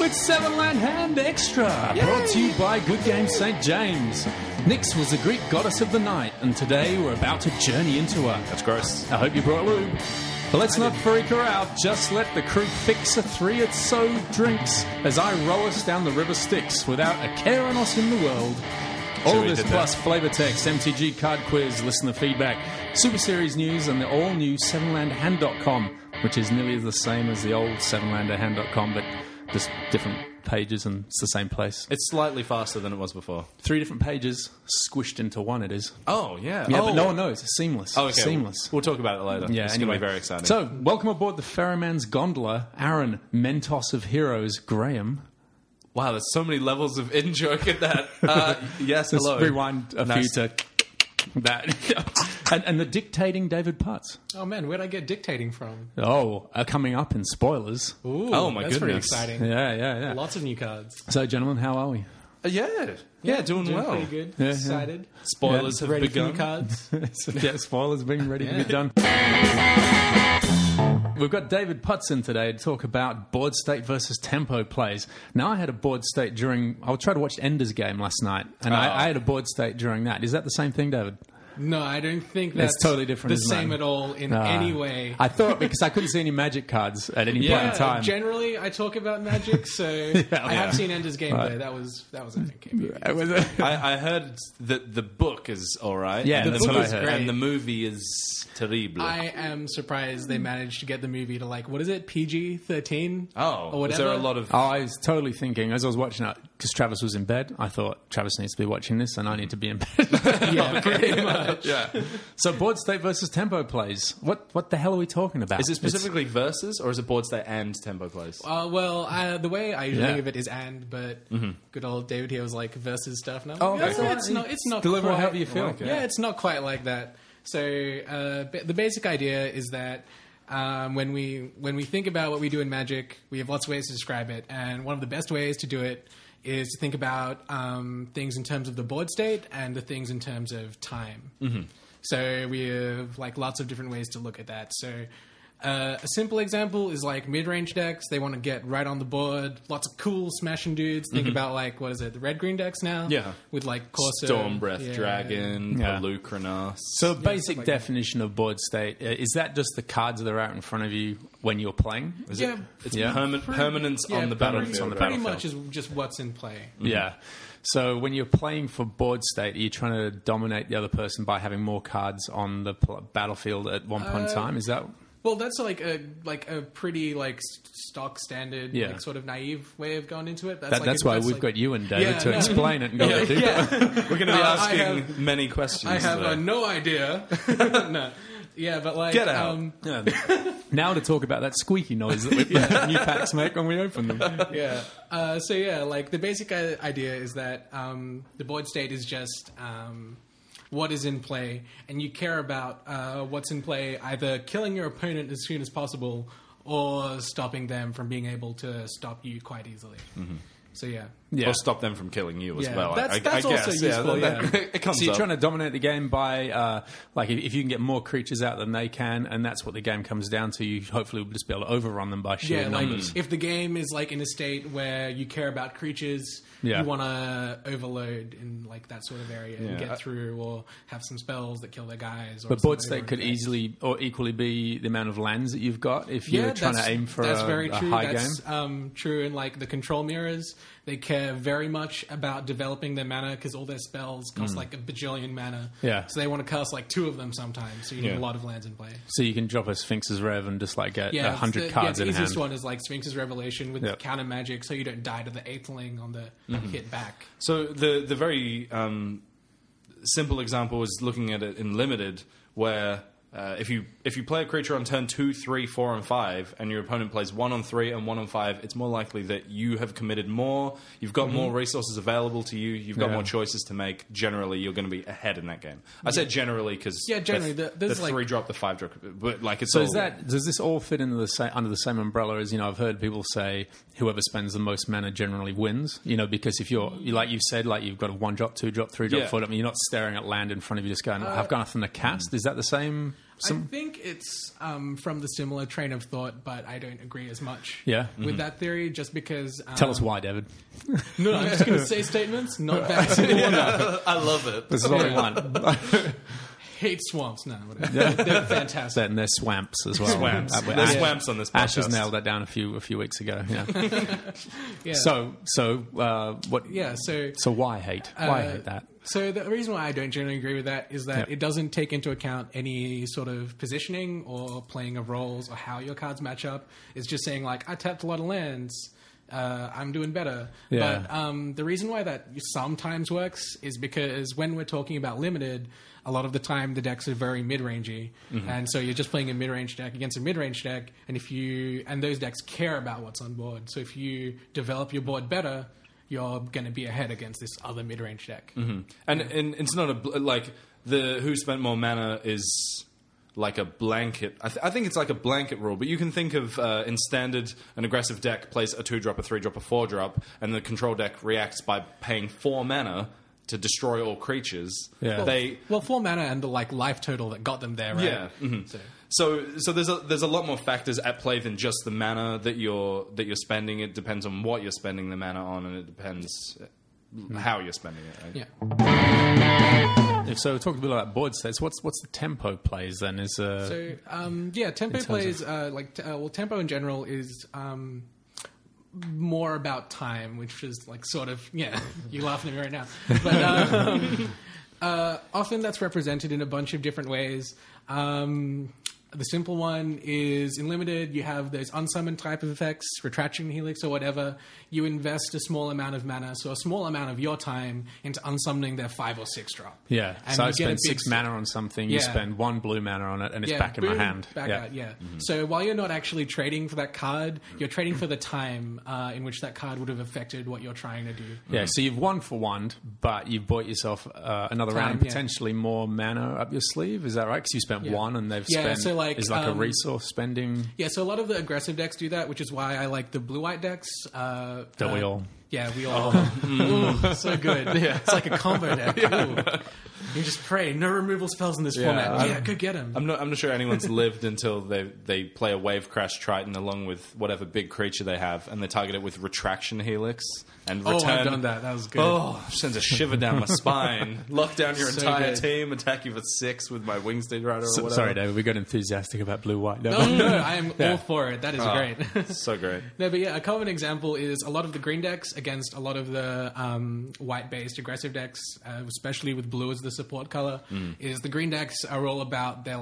It's Seven Land Hand Extra, brought to you by Good Game St. James. Nyx was the Greek goddess of the night, and today we're about to journey into her. That's gross. I hope you brought lube. But let's not freak her out. Just let the crew fix a 3 or so drinks as I row us down the river Styx without a care on us in the world. All this plus flavor text, MTG card quiz, listener feedback, Super Series news, and the all-new sevenlandhand.com, which is nearly the same as the old sevenlandhand.com, but just different pages and it's the same place. It's slightly faster than it was before. 3 different pages squished into one, it is. Oh, yeah. Yeah, but no one knows. It's seamless. Oh, okay. Seamless. We'll talk about it later. Yeah, it's anyway. going to be very exciting. So, welcome aboard the Ferryman's Gondola, Aaron, Mentos of Heroes, Graham. Wow, there's so many levels of in-joke in that. Yes, Let's hello. rewind a few to that. and the dictating David Putz. Oh man, where'd I get dictating from? Oh, coming up in spoilers. Ooh, Oh, my that's pretty goodness. exciting. Yeah. Lots of new cards. So, gentlemen, how are we? Yeah, doing well. Pretty good. Yeah. Excited. Spoilers have Ready begun. for new cards. Yeah, spoilers being ready to be done. We've got David Putz in today to talk about board state versus tempo plays. Now, I had a board state during... I tried to watch Ender's Game last night, and I had a board state during that. Is that the same thing, David? No, I don't think that's It's totally different, the isn't same it? at all in any way. I thought, because I couldn't see any magic cards at any point in time. Generally, I talk about Magic, so I have seen Ender's Game there. That was I think KBB. It was I heard that the book is all right. Yeah, and that's the what I movie- heard. And the movie is terrible. I am surprised they managed to get the movie to what is it, PG-13? Oh, or whatever. was there a lot of... I was totally thinking, as I was watching it, because Travis was in bed, I thought, Travis needs to be watching this, and I need to be in bed. Yeah, pretty much. Yeah. So, board state versus tempo plays. What the hell are we talking about? Is it specifically verses, or is it board state and tempo plays? The way I usually Yeah. think of it is but good old David here was like versus stuff. And Oh, okay. it's not Deliver it quite, however you feel. Okay. Yeah, it's not quite like that. So the basic idea is that when we think about what we do in Magic, we have lots of ways to describe it, and one of the best ways to do it is to think about things in terms of the board state and the things in terms of time. Mm-hmm. So we have lots of different ways to look at that. So a simple example is mid-range decks. They want to get right on the board. Lots of cool smashing dudes. Think about what is it? The red-green decks now. Yeah. With Corso, Stormbreath Dragon, Yeah. Pelucranos. So, basic definition of board state, is that just the cards that are out in front of you when you're playing? Is Yeah. it? It's Yeah. permanence on the battlefield. Pretty much is just what's in play. Yeah. So when you're playing for board state, are you trying to dominate the other person by having more cards on the battlefield at one point in time? Is that... Well, that's a pretty stock standard sort of naive way of going into it. That's why we've got you and David to explain it and go, dude. We're going to be I asking have- many questions. I have today. no idea. No. Yeah, but Get out. Now to talk about that squeaky noise that new packs make when we open them. yeah. The basic idea is that the board state is just what is in play, and you care about what's in play, either killing your opponent as soon as possible or stopping them from being able to stop you quite easily. Mm-hmm. So yeah. Or stop them from killing you as Yeah, well. that's I also guess. useful, It comes So you're up. trying to dominate the game by, if you can get more creatures out than they can, and that's what the game comes down to, you hopefully will just be able to overrun them by sheer numbers. If the game is in a state where you care about creatures, Yeah. you want to overload in that sort of area and get through, or have some spells that kill their guys. Or But board something state could like that. easily or equally be the amount of lands that you've got if you're trying to aim for that's a very true. high That's, game. true in the control mirrors. They care very much about developing their mana because all their spells cost a bajillion mana. Yeah. So they want to cast 2 of them sometimes. So you need a lot of lands in play. So you can drop a Sphinx's Rev and just get 100 cards the in hand. easiest one is Sphinx's Revelation with Yep. counter magic, so you don't die to the Aethling on the hit back. So the very simple example is looking at it in limited, where if you play a creature on turn 2, 3, 4, and 5, and your opponent plays 1 on 3 and 1 on 5, it's more likely that you have committed more. You've got more resources available to you. You've got more choices to make. Generally, you're going to be ahead in that game. I said generally because generally, the there's 3 drop, the 5 drop, but it's So all, does this all fit into under the same umbrella as, I've heard people say whoever spends the most mana generally wins, because if you're, like you said, you've got a 1 drop, 2 drop, 3 drop, 4 drop, you're not staring at land in front of you just going, I've got nothing to cast. Is that the same? I think it's from the similar train of thought, but I don't agree as much with that theory, just because... Tell us why, David. No, I'm just going to say statements, not back to the one. I love it. This is what we want. Hate swamps now. They're fantastic. And they're swamps as well. Swamps. There's swamps on this podcast. Ash has nailed that down a few weeks ago. Yeah. So what? Yeah. So why hate? Why hate that? So the reason why I don't generally agree with that is that it doesn't take into account any sort of positioning or playing of roles or how your cards match up. It's just saying like, I tapped a lot of lands. I'm doing better. Yeah. But the reason why that sometimes works is because when we're talking about limited, a lot of the time the decks are very mid-rangey, and so you're just playing a mid-range deck against a mid-range deck, and those decks care about what's on board. So if you develop your board better, you're going to be ahead against this other mid-range deck. And it's not like the who spent more mana is like a blanket. I think it's like a blanket rule, but you can think of in standard, an aggressive deck plays a 2-drop, a 3-drop, a 4-drop, and the control deck reacts by paying 4 mana to destroy all creatures. Yeah. 4 mana and the life total that got them there, right? Yeah. Mm-hmm. So there's a lot more factors at play than just the mana that you're spending. It depends on what you're spending the mana on, and it depends how you're spending it. Right? Yeah. So talking a bit about board states, what's the tempo plays then? Tempo plays tempo in general is more about time, which is like sort of you're laughing at me right now, but often that's represented in a bunch of different ways. The simple one is in limited, you have those unsummoned type of effects, Retraction Helix or whatever. You invest a small amount of mana, so a small amount of your time into unsummoning their 5 or 6 drop. Yeah, and so I spend 6 mana on something, you spend 1 blue mana on it, and it's back in my hand. Out. Mm-hmm. So while you're not actually trading for that card, you're trading for the time in which that card would have affected what you're trying to do. Yeah, so you've won for 1, but you've bought yourself another round and potentially more mana up your sleeve. Is that right? Because you spent 1 and they've spent... So is like a resource spending. Yeah, so a lot of the aggressive decks do that, which is why I like the blue-white decks. Don't we all? Yeah, we all. Ooh, so good. Yeah. It's like a combo deck. You just pray. No removal spells in this format. Go get them. I'm not sure anyone's lived until they play a Wave Crash Triton along with whatever big creature they have, and they target it with Retraction Helix and return. Oh, I've done that. That was good. Oh, sends a shiver down my spine. Lock down your entire team, attack you for 6 with my Wingsteed Rider or whatever. Sorry, David, we got enthusiastic about blue-white. No, I am all for it. That is great. So great. No, but a common example is a lot of the green decks against a lot of the white-based aggressive decks, especially with blue as the support color, is the green decks are all about their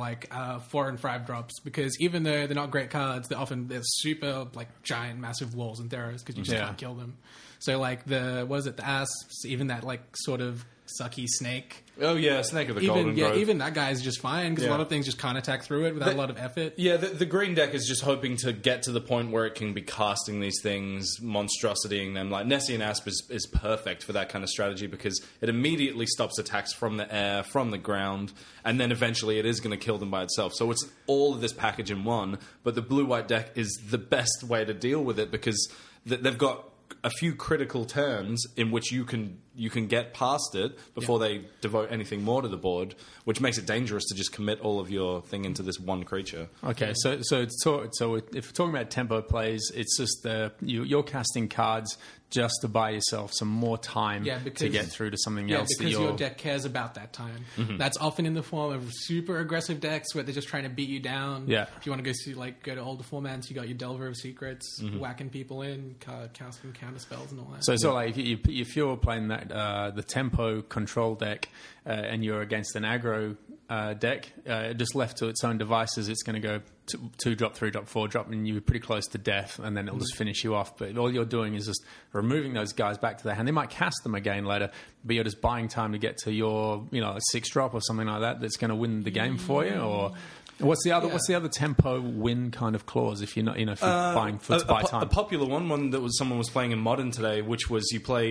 4 and 5 drops, because even though they're not great cards, they're super giant, massive walls and Theros because you just can't kill them. So the Asps, even that sort of sucky snake. Oh yeah, Snake of the Golden Growth. Even that guy is just fine because a lot of things just can't attack through it without a lot of effort. Yeah, the green deck is just hoping to get to the point where it can be casting these things, monstrositying them. Like Nessian Asp is perfect for that kind of strategy because it immediately stops attacks from the air, from the ground, and then eventually it is going to kill them by itself. So it's all of this package in one, but the blue-white deck is the best way to deal with it because they've got a few critical turns in which you can get past it before they devote anything more to the board, which makes it dangerous to just commit all of your thing into this one creature. Okay, so if we're talking about tempo plays, it's just you're casting cards just to buy yourself some more time to get through to something else. Yeah, because your deck cares about that time. Mm-hmm. That's often in the form of super aggressive decks where they're just trying to beat you down. Yeah. If you want to go to older formats, you got your Delver of Secrets, whacking people in, casting counter spells and all that. So it's not like if you're playing that the tempo control deck and you're against an aggro deck, just left to its own devices, it's going to go 2-drop, 3-drop, 4-drop, and you're pretty close to death, and then it'll just finish you off. But all you're doing is just removing those guys back to their hand. They might cast them again later, but you're just buying time to get to your 6-drop or something like that that's going to win the game for you. Or what's the other tempo win kind of clause if you're not buying to buy time? A popular one that someone was playing in Modern today, which was you play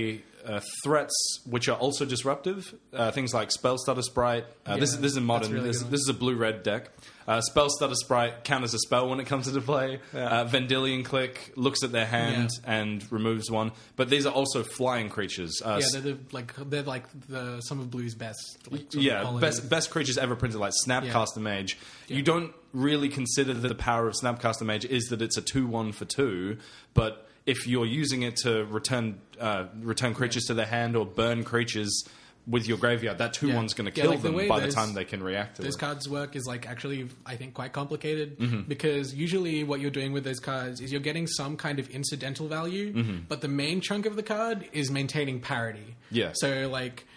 threats which are also disruptive. Things like Spell Stutter Sprite. This is modern. Really this is a blue-red deck. Spell Stutter Sprite counters a spell when it comes into play. Vendilion Click looks at their hand and removes one. But these are also flying creatures. They're like some of Blue's best. Best creatures ever printed, like Snapcaster Mage. You don't really consider that the power of Snapcaster Mage is that it's a 2/1 for 2, but if you're using it to return creatures to their hand or burn creatures with your graveyard, that 2/1's going to kill them by the time they can react to it. Those cards work is actually, I think, quite complicated because usually what you're doing with those cards is you're getting some kind of incidental value, but the main chunk of the card is maintaining parity. Yeah. So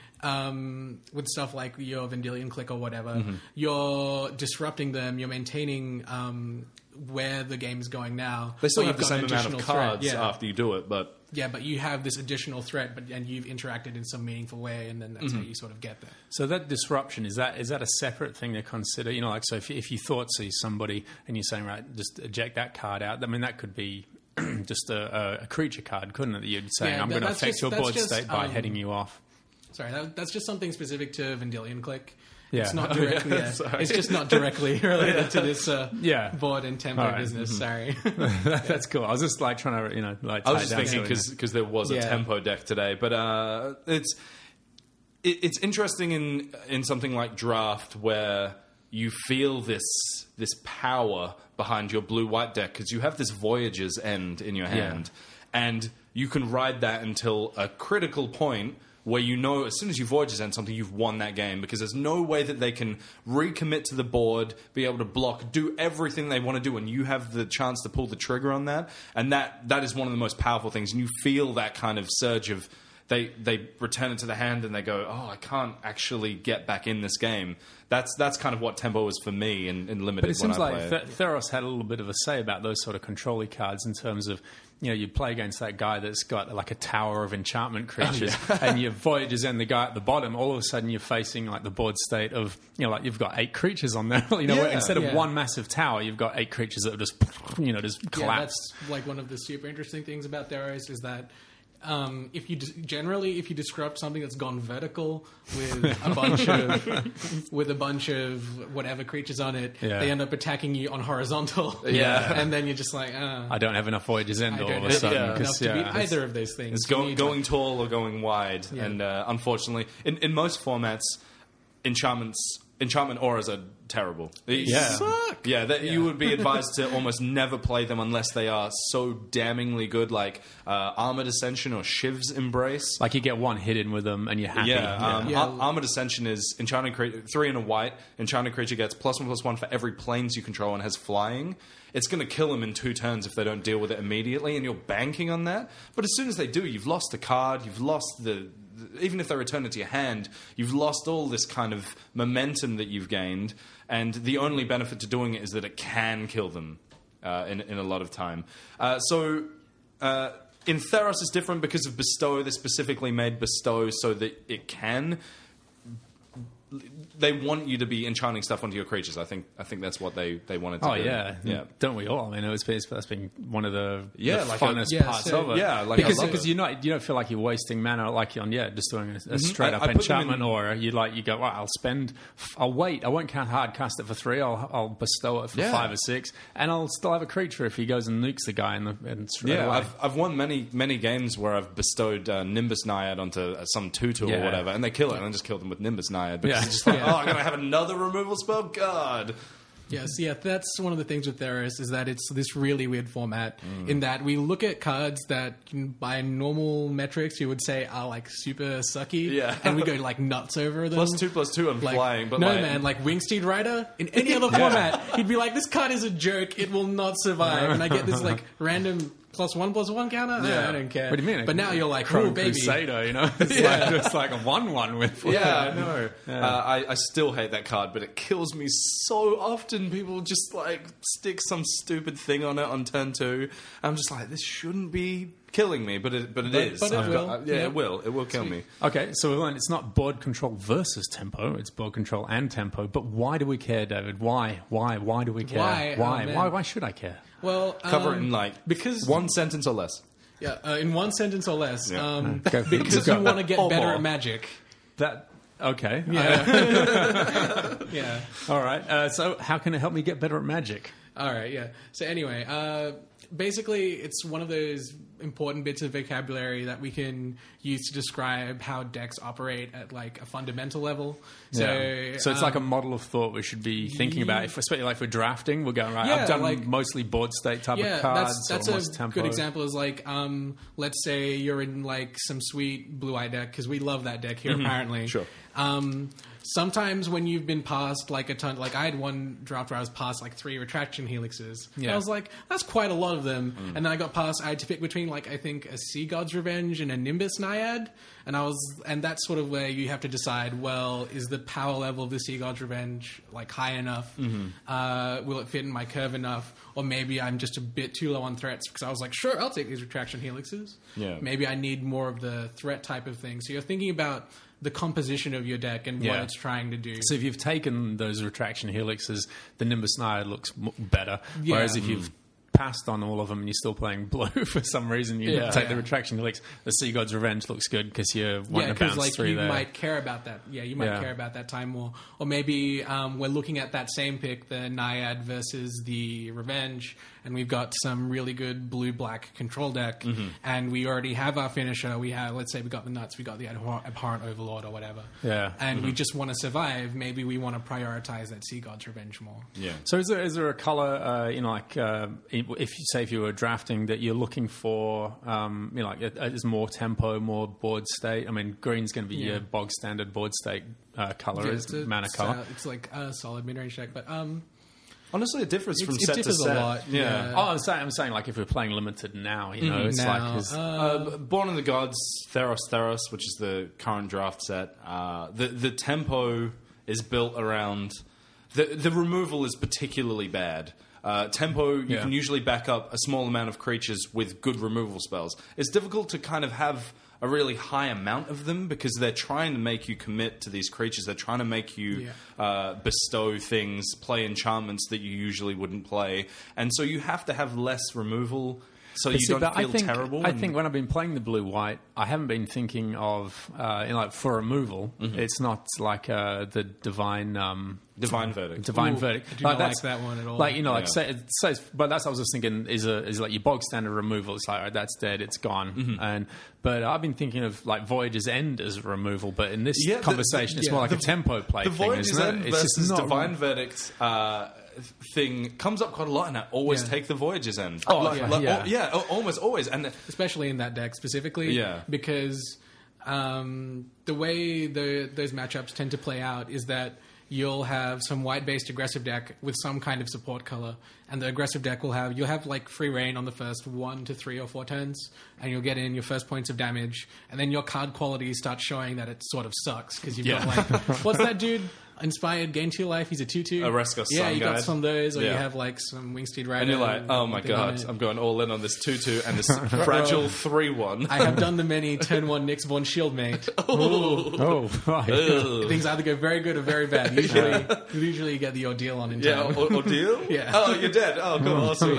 with stuff like your Vendilion Click or whatever, you're disrupting them, you're maintaining where the game's going now. They still have the same amount of cards after you do it, but... Yeah, but you have this additional threat, and you've interacted in some meaningful way, and then that's how you sort of get there. So that disruption, is that a separate thing to consider? So if you thought see somebody and you're saying, right, just eject that card out, I mean, that could be just a creature card, couldn't it? That you'd say, I'm going to affect your board state by heading you off. Sorry, that's just something specific to Vendilion Click. Yeah. It's not directly. It's just not directly related to this board and tempo business. Sorry, that's cool. I was just trying to I was just thinking because there was a tempo deck today, but it's interesting in something like Draft where you feel this power behind your blue-white deck because you have this Voyager's End in your hand, and you can ride that until a critical point where as soon as you Voyager's End something, you've won that game because there's no way that they can recommit to the board, be able to block, do everything they want to do, and you have the chance to pull the trigger on that. And that is one of the most powerful things. And you feel that kind of surge of they return it to the hand and they go, I can't actually get back in this game. That's kind of what tempo is for me in Limited. But it seems like Theros had a little bit of a say about those sort of control-y cards in terms of, you play against that guy that's got like a tower of enchantment creatures and your Voyager's End the guy at the bottom, all of a sudden you're facing like the board state of, you've got 8 creatures on there. Instead of one massive tower, you've got 8 creatures that have just collapsed. Yeah, that's like one of the super interesting things about Theros is that if you disrupt something that's gone vertical with a bunch of whatever creatures on it, they end up attacking you on horizontal. And then you're just like, I don't have enough Voyager's End all of a sudden. Enough to beat either of those things. It's going tall or going wide, and unfortunately, in most formats, enchantment auras are terrible. They suck. You would be advised to almost never play them unless they are so damningly good, like Armored Ascension or Shiv's Embrace. Like you get one hit in with them and you're happy. Armored Ascension is enchanted creature, 3 and a white. Enchanted creature gets +1/+1 for every planes you control and has flying. It's going to kill them in 2 turns if they don't deal with it immediately, and you're banking on that. But as soon as they do, you've lost a card, you've lost even if they return it to your hand, you've lost all this kind of momentum that you've gained, and the only benefit to doing it is that it can kill them in a lot of time. In Theros, it's different because of Bestow. They specifically made Bestow so that it can. They want you to be enchanting stuff onto your creatures. I think that's what they wanted to do. Yeah. Don't we all? I mean, that's been one of the funnest parts of it. Yeah, because you don't feel like you're wasting mana just doing a straight up enchantment, or you go, I'll wait. I won't hard cast it for 3. I'll bestow it for 5 or 6, and I'll still have a creature if he goes and nukes the guy and straight away. I've won many games where I've bestowed Nimbus Naiad onto some 2/2 or whatever, and they kill it, and I just kill them with Nimbus Naiad because it's just like, I'm going to have another removal spell? God. Yes, that's one of the things with Theros is that it's this really weird format in that we look at cards that by normal metrics you would say are like super sucky, and we go like nuts over them. +2/+2 on flying, but man, like Wingsteed Rider in any other format, he'd be like, this card is a joke, it will not survive, and I get this like random +1/+1 counter. I don't care. What do you mean? But now you're like, Chrome baby. Crusader, it's like a 1/1 with. I know. I still hate that card, but it kills me so often. People just like stick some stupid thing on it on turn 2. I'm just like, this shouldn't be killing me, but it is. But it will. It will kill me. Okay, so we learned it's not board control versus tempo; it's board control and tempo. But why do we care, David? Why do we care? Why? Why should I care? Well, cover it in because 1 sentence or less. Yeah, in one sentence or less. Yeah. Because you want to get Or better more. at Magic. That okay. Yeah. Yeah. All right. So how can it help me get better at Magic? All right, yeah. So anyway, basically, it's one of those important bits of vocabulary that we can use to describe how decks operate at like a fundamental level. So, So it's like a model of thought we should be thinking about. If, especially like for drafting, we're going right. Yeah, I've done like- mostly board state type yeah, of cards. that's almost a tempo. good example. Is like, let's say you're in like some sweet Blue Eye deck because we love that deck here. Apparently, Sure. Sometimes when you've been past like a ton, like I had one draft where I was past like 3 Retraction Helixes. Yeah. I was like, that's quite a lot of them. And then I got past, I had to pick between like I think a Sea God's Revenge and a Nimbus Naiad. And that's sort of where you have to decide, well, is the power level of the Sea God's Revenge like high enough? Will it fit in my curve enough? Or maybe I'm just a bit too low on threats because I was like, sure, I'll take these Retraction Helixes. Yeah. Maybe I need more of the threat type of thing. So you're thinking about the composition of your deck and what Yeah. it's trying to do. So if you've taken those retraction helixes, the Nimbus Naiad looks better. Yeah. Whereas if you've passed on all of them and you're still playing blue for some reason, you Yeah. take the Yeah. retraction helix. The Sea God's Revenge looks good because you're wanting to because bounce like through you there. might care about that. Yeah, you might Yeah. care about that time more. Or maybe we're looking at that same pick, the Naiad versus the Revenge, and we've got some really good blue-black control deck, and we already have our finisher. We have, let's say, we got the nuts, we got the Abhorrent Overlord or whatever. Yeah. and we just want to survive. Maybe we want to prioritize that Sea God's Revenge more. Yeah. So is there a color, if you were drafting that you're looking for, is more tempo, more board state? I mean, green's going to be Yeah. your bog standard board state color, Yeah, is mana color. It's like a solid mid-range deck, but Honestly, it differs from it set to differs a set. lot, Yeah. yeah. Oh, I'm saying like if we're playing limited now, it's now, like his, Born of the Gods, Theros, which is the current draft set. The tempo is built around the removal is particularly bad. Tempo, you Yeah. can usually back up a small amount of creatures with good removal spells. It's difficult to kind of have a really high amount of them because they're trying to make you commit to these creatures. They're trying to make you bestow things, play enchantments that you usually wouldn't play. And so you have to have less removal so you don't feel terrible. I think when I've been playing the blue-white, I haven't been thinking of, for removal, it's not like the Divine Verdict. Divine Ooh, Verdict. I do not that's- like that one at all. Like Yeah. say, but that's what I was just thinking is like your bog standard removal. It's like, all right, that's dead, it's gone. But I've been thinking of like Voyage's End as removal. But in this Yeah, conversation, it's more like a tempo play The thing, Voyage's isn't it? End It's versus just not Divine Verdict thing comes up quite a lot, and I always Yeah. take the Voyage's End. Oh, yeah. Almost always. And especially in that deck specifically. Yeah. Because the way those matchups tend to play out is that you'll have some white-based aggressive deck with some kind of support color, and the aggressive deck you'll have like free reign on the first 1 to 3 or 4 turns, and you'll get in your first points of damage, and then your card quality starts showing that it sort of sucks because you've got like, what's that dude? Inspired Gain to Your Life. He's a 2/2. A Rescue Yeah, Sun you got Guide. some of those, or you Yeah. have like some Wingsteed Rider. you're like, oh my with it on god, it. I'm going all in on this 2/2 and this fragile 3/1. I have done the many turn 1 Nyxborn Shieldmate. Oh, right. Things either go very good or very bad. Usually you get the ordeal on in Yeah, time. ordeal? Yeah. Oh, you're dead. Oh, cool. Awesome.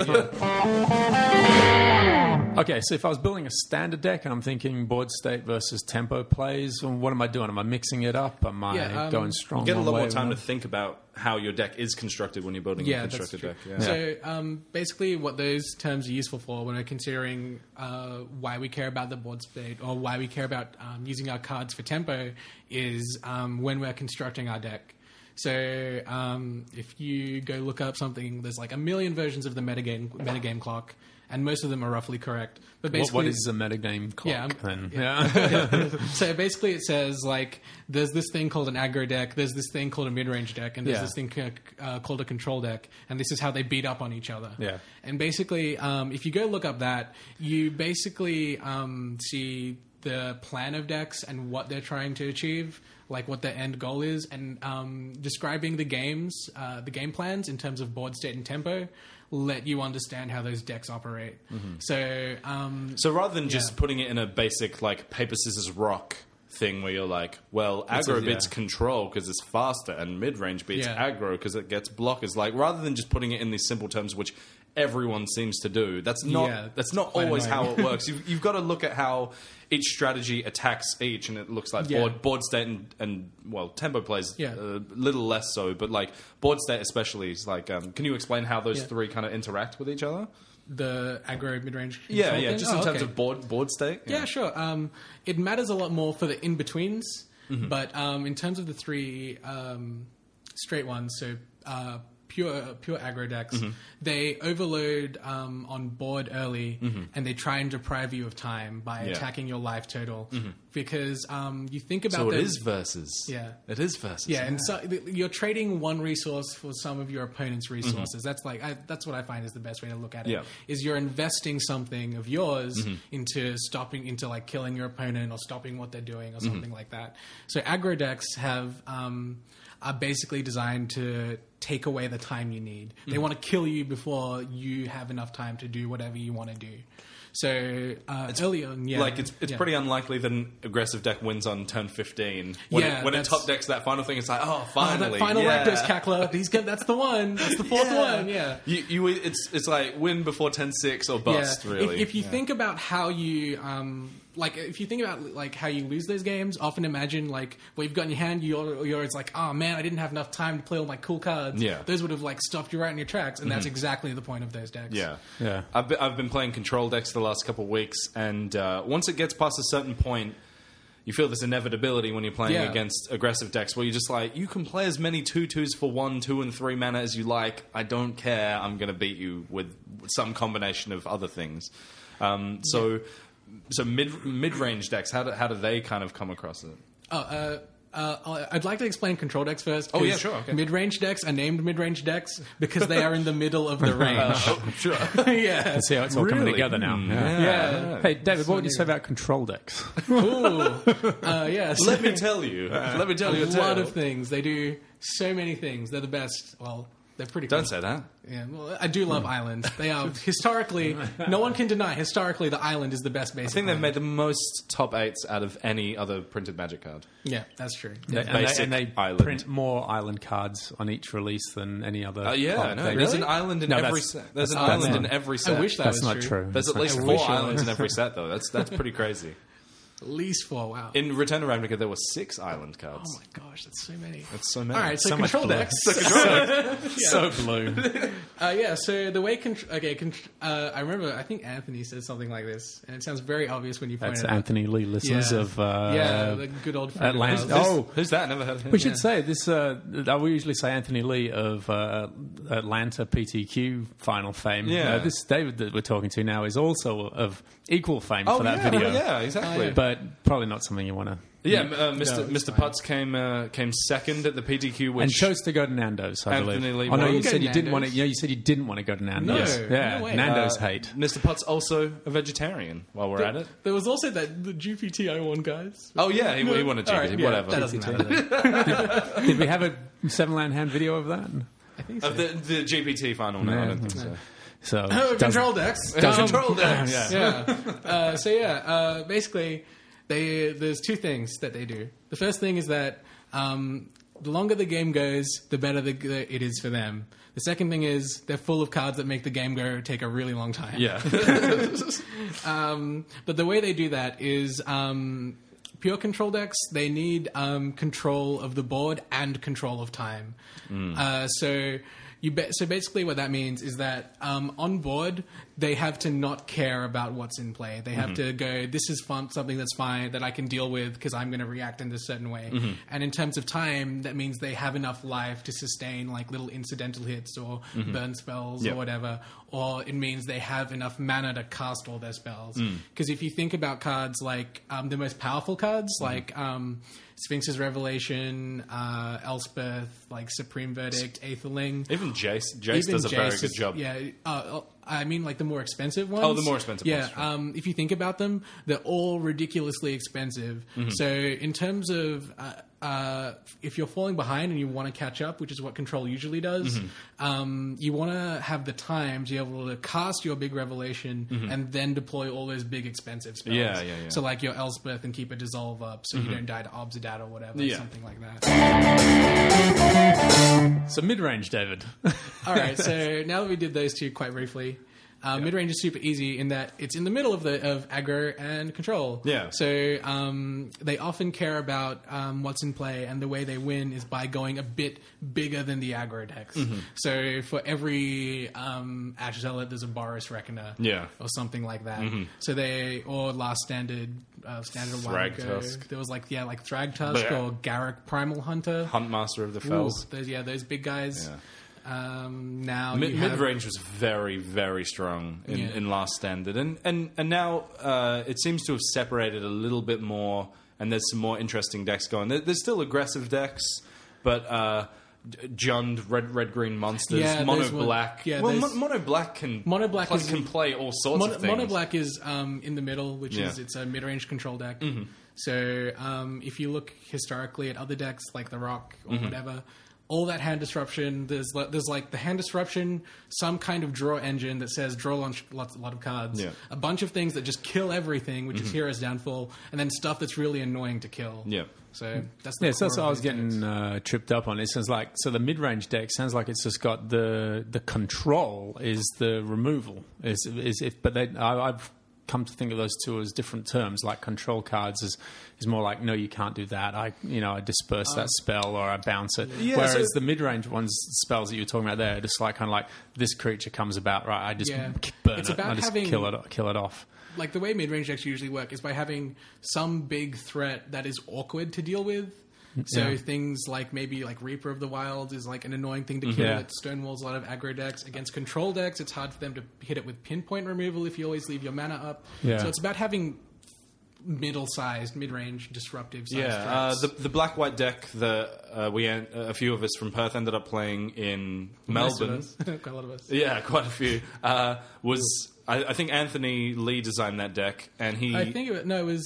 Okay, so if I was building a standard deck and I'm thinking board state versus tempo plays, what am I doing? Am I mixing it up? Am I going strong? You get a one lot way more or time to another? think about how your deck is constructed when you're building a Yeah, that's constructed true. deck. Yeah. So basically what those terms are useful for when we're considering why we care about the board state or why we care about using our cards for tempo is when we're constructing our deck. So if you go look up something, there's like a million versions of the metagame clock, and most of them are roughly correct. But basically, What is a metagame clock Yeah, then? yeah. So basically it says like there's this thing called an aggro deck, there's this thing called a mid-range deck, and there's Yeah. this thing called a control deck, and this is how they beat up on each other. Yeah. And basically if you go look up that, you basically see the plan of decks and what they're trying to achieve, like what their end goal is, and describing the game plans in terms of board state and tempo let you understand how those decks operate. So So rather than just putting it in a basic like paper scissors rock thing where you're like, well, aggro beats control because it's faster, and mid range beats Yeah. aggro because it gets blockers. Like rather than just putting it in these simple terms, which everyone seems to do. That's not quite always how annoying. it works. You've got to look at how each strategy attacks each, and it looks like board state and tempo plays a little less so, but like board state especially is like. Can you explain how those three kind of interact with each other? The aggro mid-range. Yeah, just in terms of board state. Yeah, sure. It matters a lot more for the in-betweens, but in terms of the three straight ones, so pure aggro decks, they overload on board early, and they try and deprive you of time by attacking your life total. Because you think about so it is versus. Yeah, it is versus. Yeah, and so you're trading one resource for some of your opponent's resources. That's that's what I find is the best way to look at it. Yeah. Is you're investing something of yours into like killing your opponent or stopping what they're doing or something like that. So aggro decks are basically designed to take away the time you need. They want to kill you before you have enough time to do whatever you want to do. So early on, it's pretty unlikely that an aggressive deck wins on turn 15. When it top decks that final thing, it's like, finally, that final Rakdos cackler. That's the one. That's the fourth one. Yeah, it's like win before 10-6 or bust. Really, if you think about how you if you think about like how you lose those games, often imagine like what you've got in your hand. It's like, oh man, I didn't have enough time to play all my cool cards. Yeah, those would have like stopped you right in your tracks, and that's exactly the point of those decks. Yeah. I've been playing control decks the last couple of weeks, and once it gets past a certain point, you feel this inevitability when you're playing against aggressive decks where you're just like, you can play as many 2/2s for 1, 2, and 3 mana as you like. I don't care. I'm going to beat you with some combination of other things. So mid-range decks, how do they kind of come across it? I'd like to explain control decks first. Oh, yeah, sure. Okay. Mid-range decks are named mid-range decks because they are in the middle of the range. Sure. Yeah. See how it's all coming together now. Yeah. Hey, David, what would you say about control decks? Ooh. Yes. Let me tell you. Let me tell you a lot of things. They do so many things. They're the best. Well, they're pretty cool. Don't say that. Yeah, well, I do love Island. They are historically, no one can deny, historically the Island is the best basic. I think they've land. made the most top 8s out of any other printed Magic card. Yeah, that's true. And they Island. print more Island cards on each release than any other. There's an island in every set. There's an island in every set. I wish that that's was not true. There's at least 4 islands in every set, though. That's pretty crazy. At least 4, wow. In Return to Ravnica, there were 6 island cards. Oh my gosh, that's so many. That's so many. All right, so So much control blue. decks. So blue. So the way... I remember, I think Anthony said something like this, and it sounds very obvious when you point That's it out. Anthony Lee, listeners of the good old friend of Atlanta. ours. Who's that? Never heard of him. We should say this. I will usually say Anthony Lee of Atlanta PTQ Final Fame. Yeah. This David that we're talking to now is also of equal fame for that video. Yeah, exactly. But probably not something you want to. Mr. Putz came second at the PTQ, which And chose to go to Nando's, I Anthony believe. Lee Oh no, won. you said you Nando's. didn't want to. You said you didn't want to go to Nando's. No, yeah, no way. Nando's hate. Mr. Putz also a vegetarian. While we're at it, There was also the GPTO one, guys. oh yeah, he won a GPT. All right, yeah, whatever. that doesn't matter. Did we have a 7-land hand video of that? I think so. Of the GPT final, no, I don't think so. So Control decks. Control decks. Basically, there's 2 things that they do. The first thing is that the longer the game goes, the better it is for them. The second thing is they're full of cards that make the game take a really long time. Yeah. But the way they do that is pure control decks, they need control of the board and control of time. So basically what that means is that on board, they have to not care about what's in play. They have to go, this is something that's fine, that I can deal with because I'm going to react in this certain way. And in terms of time, that means they have enough life to sustain like little incidental hits or burn spells or whatever. Or it means they have enough mana to cast all their spells. Because if you think about cards like the most powerful cards, like Sphinx's Revelation, Elspeth, like Supreme Verdict, Aetherling. Even Jace does a very good job. Yeah, I mean like the more expensive ones. Oh, the more expensive ones. Yeah, if you think about them, they're all ridiculously expensive. So in terms of if you're falling behind and you want to catch up, which is what Control usually does, you want to have the time to be able to cast your big revelation and then deploy all those big expensive spells. Yeah. So like your Elspeth and keep a dissolve up so you don't die to Obsidat or whatever, something like that. So mid-range, David. All right, so now that we did those two quite briefly, mid-range is super easy in that it's in the middle of aggro and control. Yeah. So they often care about what's in play, and the way they win is by going a bit bigger than the aggro decks. So for every Ash Zealot, there's a Boris Reckoner. Yeah. Or something like that. So or last standard a while ago. Thragtusk. There was like Thragtusk or Garruk Primal Hunter. Huntmaster of the Fells. Those big guys. Yeah. Now mid-range was very, very strong in last standard, and now it seems to have separated a little bit more, and there's some more interesting decks going. There's still aggressive decks, but Jund, red green monsters, mono black. Mono black can play all sorts of things. Mono black is in the middle, which is it's a mid-range control deck. So if you look historically at other decks like the Rock or whatever. All that hand disruption, there's like the hand disruption, some kind of draw engine that says draw a lot of cards, a bunch of things that just kill everything, which is Hero's Downfall, and then stuff that's really annoying to kill. Yeah. So that's so that's what I was getting tripped up on. It sounds like the mid-range deck sounds like it's just got the control is the removal I've come to think of those two as different terms. Like control cards is more like, no, you can't do that. I disperse that spell or I bounce it. Yeah, whereas the mid-range ones, spells that you're talking about there, are just like kind of like this creature comes about, right? I just burn it. I just kill it off. Like the way mid-range decks usually work is by having some big threat that is awkward to deal with. So things like maybe like Reaper of the Wild is like an annoying thing to kill. It stonewalls a lot of aggro decks. Against control decks, it's hard for them to hit it with pinpoint removal if you always leave your mana up. So it's about having middle-sized, mid-range, disruptive-sized decks. The black-white deck that a few of us from Perth ended up playing in Melbourne. Quite a lot of us. Yeah, quite a few. I think Anthony Lee designed that deck, and he... it was...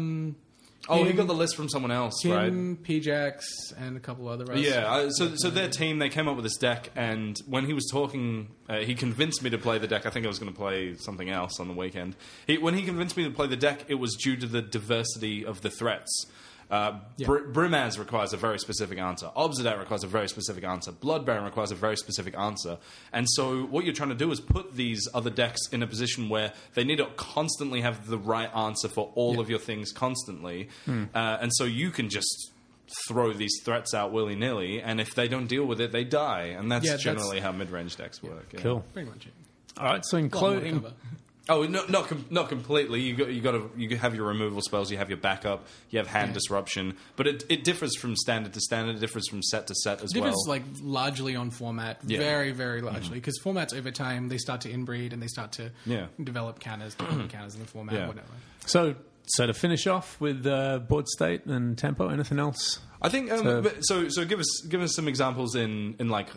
he got the list from someone else, Kim, right? PJax, and a couple other others. Yeah, so their team, they came up with this deck, and when he was talking, he convinced me to play the deck. I think I was going to play something else on the weekend. When he convinced me to play the deck, it was due to the diversity of the threats. Brimaz requires a very specific answer. Obsidat requires a very specific answer. Blood Baron requires a very specific answer. And so what you're trying to do is put these other decks in a position where they need to constantly have the right answer for all of your things constantly. And so you can just throw these threats out willy-nilly, and if they don't deal with it, they die. And that's generally how mid-range decks work. Yeah. Cool. Pretty much it. All right, so including... Oh, not completely. You have your removal spells, you have your backup, you have hand disruption, but it differs from standard to standard. It differs from set to set as well. It differs like largely on format, very very largely, because formats over time they start to inbreed and they start to develop counters in the format, whatever. So to finish off with board state and tempo, anything else? I think so. Give us some examples in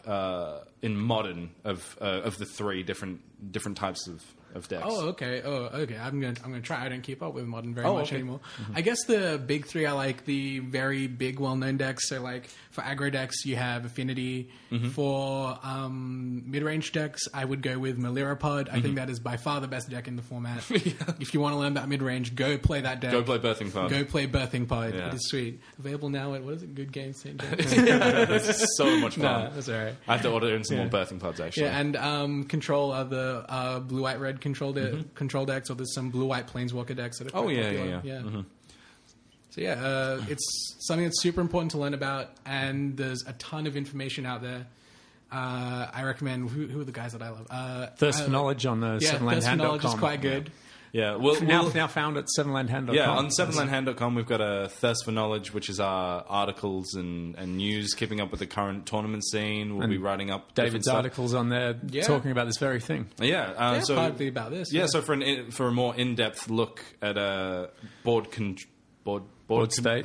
modern of the three different types of decks. Okay. I'm gonna try. I don't keep up with modern very much anymore. I guess the big three are like the very big, well-known decks. So like for aggro decks, you have Affinity. For mid-range decks, I would go with Melirapod. I think that is by far the best deck in the format. If you want to learn about mid-range, go play that deck. Go play Birthing Pod. It is sweet. Available now at Good Games St. James. It's so much fun. No, that's all right. I have to order in some more Birthing Pods actually. Yeah, and Control are the blue-white-red control decks, or there's some blue-white Planeswalker decks that are quite popular. So it's something that's super important to learn about, and there's a ton of information out there. I recommend, who are the guys that I love? Thirst for Knowledge on the sevenlandhand.com. Thirst for Knowledge is quite good. Yeah, now found at sevenlandhand.com. Yeah, on sevenlandhand.com we've got a Thirst for Knowledge, which is our articles and news, keeping up with the current tournament scene. We'll be writing up David's articles on there talking about this very thing. Yeah, so partly about this. Yeah, so for a more in-depth look at board state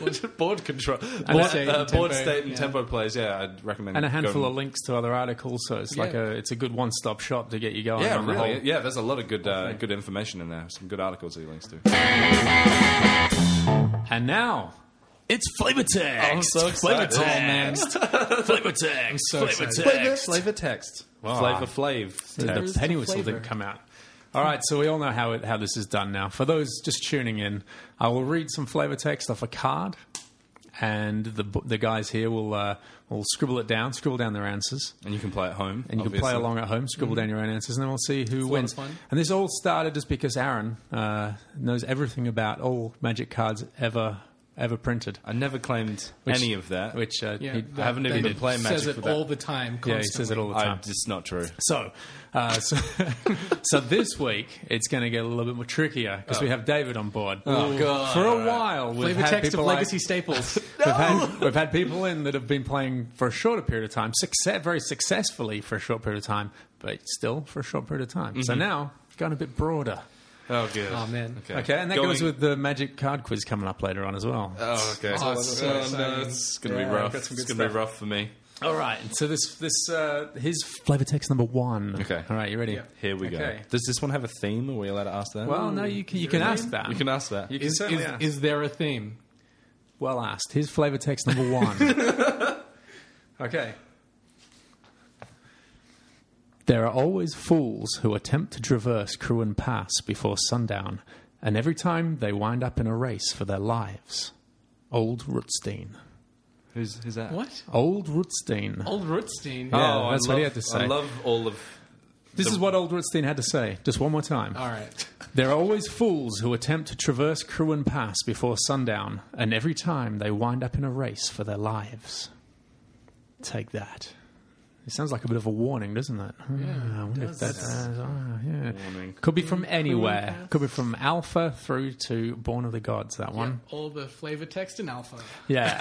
and tempo plays. Yeah, I'd recommend. And a handful of links to other articles, so it's like it's a good one-stop shop to get you going. Yeah, on really. The whole there's a lot of good information in there. Some good articles he links to. And now It's flavor text. I'm so Flavor excited. text. Flavor text. so Flavor excited. text. Flavor text. Wow. Flavor Flav. The Where's the penny whistle flavor? didn't come out. All right, so we all know how this is done now. For those just tuning in, I will read some flavor text off a card, and the guys here will scribble down their answers. And you can play at home. And you can play along at home, scribble down your own answers, and then we'll see who lot wins. of fun. And this all started just because Aaron knows everything about all Magic cards ever printed. I never claimed any of that. Which Yeah, he, I haven't even been playing Magic says it for that. all the time. yeah, he says it all the time. It's not true. So this week it's going to get a little bit more trickier because we have David on board. Oh, God. For a while, we've Flavor had text of people like- legacy staples. We've had people in that have been playing for a shorter period of time, very successfully for a short period of time, but still for a short period of time. So now it's gone a bit broader. Oh, good. Oh, man. Okay, and that goes with the Magic card quiz coming up later on as well. Oh, okay. Oh, it's so no, exciting. it's going to Yeah, be rough. got It's some going good to be stuff. rough for me. All right, so here's flavor text number 1. Okay. All right, you ready? Yeah. Here we Okay. go. Does this one have a theme? Are we allowed to ask that? Well, no, you can ask that. You can ask that. You can certainly ask. Is there a theme? Well asked. Here's flavor text number 1. Okay. There are always fools who attempt to traverse Cruin Pass before sundown, and every time they wind up in a race for their lives. Old Rootstein. Who's that? What? Old Rootstein. Old Rootstein. Yeah, that's what he had to say. I love all of... This is what Old Rootstein had to say. Just one more time. All right. There are always fools who attempt to traverse Cruin Pass before sundown, and every time they wind up in a race for their lives. Take that. It sounds like a bit of a warning, doesn't it? Yeah, I wonder if that. Yeah. Warning. Could be from anywhere. Pass. Could be from Alpha through to Born of the Gods. That one. All the flavor text in alpha. Yeah.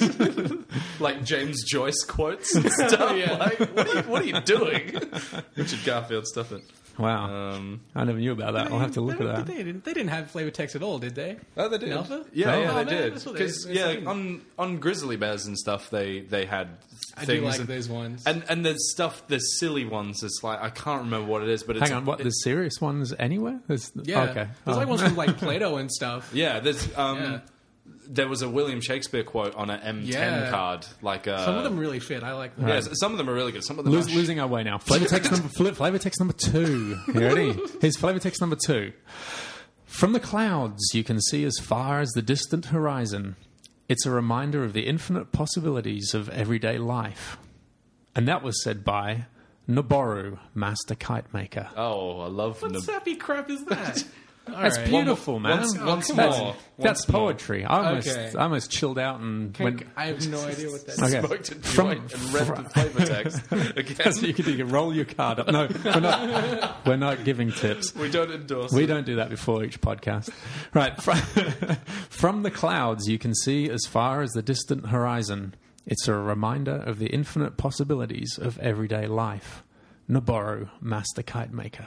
Like James Joyce quotes and stuff. Yeah. Like, what are you doing? Richard Garfield, stuff it. Wow. I never knew about that. I'll have to look at that. They didn't have flavor text at all, did they? Oh, they did. In alpha? Yeah, Oh, yeah, man, they did. that's what they- Because that's on Grizzly Bears and stuff, they had I things. do like and, those ones. And there's stuff, there's silly ones. It's like I can't remember what it is, but it's Hang on. What? There's serious ones anywhere? Yeah. Okay. There's like ones from like Plato and stuff. Yeah, there's Yeah. there was a William Shakespeare quote on an M10 Yeah. card. Like Some of them really fit. I like them. yeah, some of them are really good. Some of them are Losing our way now. Flavor text number 2. You ready? Here's flavor text number 2. From the clouds, you can see as far as the distant horizon. It's a reminder of the infinite possibilities of everyday life. And that was said by Noboru, Master Kite Maker. Oh, I love What sappy crap is that? All That's right. beautiful, man. once come more. on. That's poetry. I Okay. almost chilled out and went. I have no idea what that is. Okay. Smoked a From- joint and read the flavor text again. That's what you can do. You can roll your card up. No, we're not giving tips. We don't endorse. We it. don't do that before each podcast. Right. From the clouds, you can see as far as the distant horizon. It's a reminder of the infinite possibilities of everyday life. Noboru, Master Kite Maker.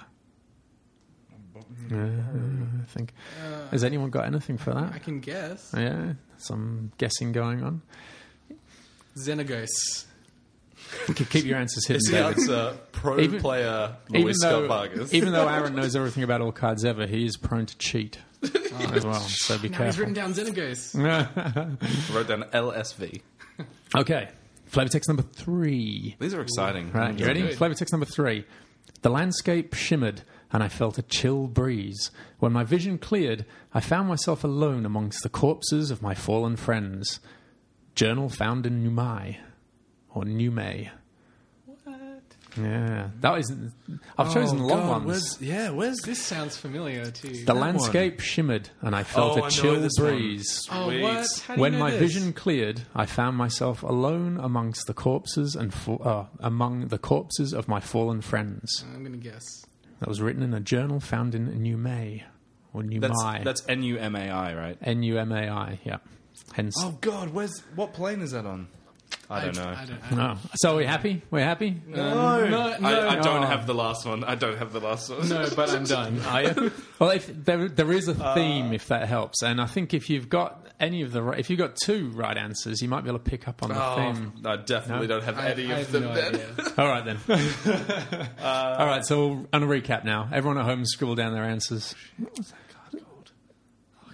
I think. Has anyone got anything for I that? can guess. Yeah, some guessing going on. Xenagos. Keep your answers hidden, Is the David. answer pro Even- player Luis Scott Vargas? Even though Aaron knows everything about all cards ever, he is prone to cheat as well. So be Now he's careful. written down Xenagos. Wrote down LSV. Okay, flavor text number 3. These are exciting. Right, you ready? good. Flavor text number 3. The landscape shimmered, and I felt a chill breeze. When my vision cleared, I found myself alone amongst the corpses of my fallen friends. Journal found in Numai, or Numay. What? Yeah, that is. I've chosen long ones. Where's This sounds familiar too. The landscape shimmered, and I felt a chill breeze. Oh, what? How do When you know my this? vision cleared, I found myself alone amongst the corpses and among the corpses of my fallen friends. I'm gonna guess. That was written in a journal found in Numay or Numai. That's Numai, right? Numai. Yeah. Hence. Oh God, what plane is that on? I don't know. I don't No. So are we happy? We're happy. no, I don't no. have the last one. I don't have the last one. no, but I'm done. Are you? Well, if there is a theme, if that helps, and I think if you've got if you've got 2 right answers, you might be able to pick up on the theme. I definitely don't have any I of have them. no then. idea. All right then. All right. So on a recap now, everyone at home scribble down their answers. What was that card called? Oh, I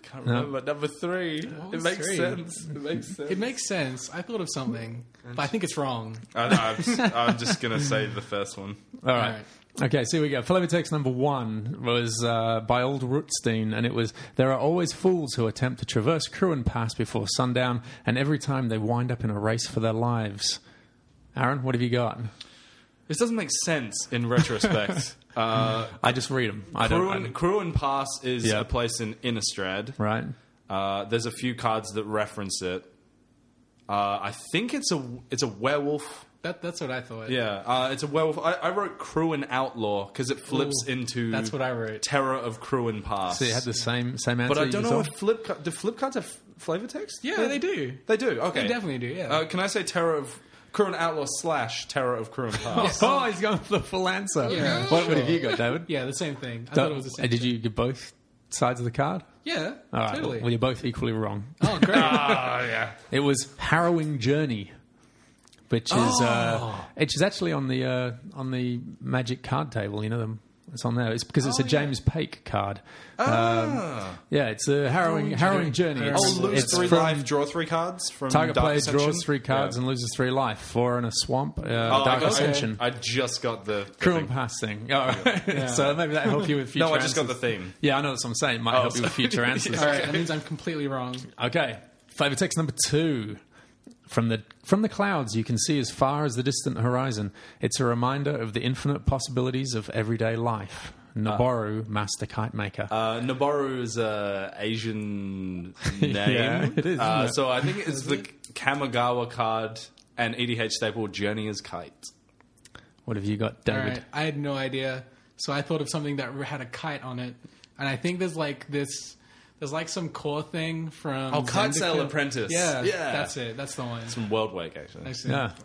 can't remember. Number 3. It makes three? sense. It makes sense. It makes sense. I thought of something, but I think it's wrong. I'm just going to say the first one. All right. Okay, so here we go. Flavor text number 1 was by Old Rootstein, and it was, there are always fools who attempt to traverse Cruin Pass before sundown, and every time they wind up in a race for their lives. Aaron, what have you got? This doesn't make sense in retrospect. I just read them. Cruin Pass is Yeah. a place in Innistrad. Right? There's a few cards that reference it. I think it's a werewolf. That's what I thought. Yeah, it's a werewolf. I wrote Cruin Outlaw because it flips into That's what I wrote. Terror of Cruin Pass. So you had the same answer. but I don't know yourself? if do flip cards have flavor text? Yeah, they do. They do. Okay, They definitely do. Yeah. Can I say Terror of Cruin Outlaw / Terror of Cruin Pass? Oh, he's going for the full answer. Yeah, what sure. have you got, David? Yeah, the same thing. I thought it was the same. Did thing. you get both sides of the card? Yeah, All right. totally. Well, you're both equally wrong. Oh, great. Yeah. It was Harrowing Journey, which is actually on the Magic card table. You know, it's on there. It's because it's a James Pake card. Yeah, it's a Harrowing Journey. It's, Lose it's 3 from life, draw 3 cards from Target Dark player Ascension? draws 3 cards and loses 3 life. 4 in a swamp. Dark okay. Ascension. I just got the Cruin thing. Pass thing. All right. So maybe that help you with future No, I just got the answers. theme. Yeah, I know that's what I'm saying. It might help you with future answers. All right, that means I'm completely wrong. Okay. Flavor text number 2. From the clouds, you can see as far as the distant horizon. It's a reminder of the infinite possibilities of everyday life. Naboru, Master Kite Maker. Naboru is an Asian name. Yeah, it is, isn't it? So I think it's the Kamigawa card and EDH staple Journey as Kite. What have you got, All David? right, I had no idea, so I thought of something that had a kite on it, and I think there's like some core thing from Kite Zendikar. Sail Apprentice. Yeah, Yeah. that's it. That's the one. From World Wake, actually. I see.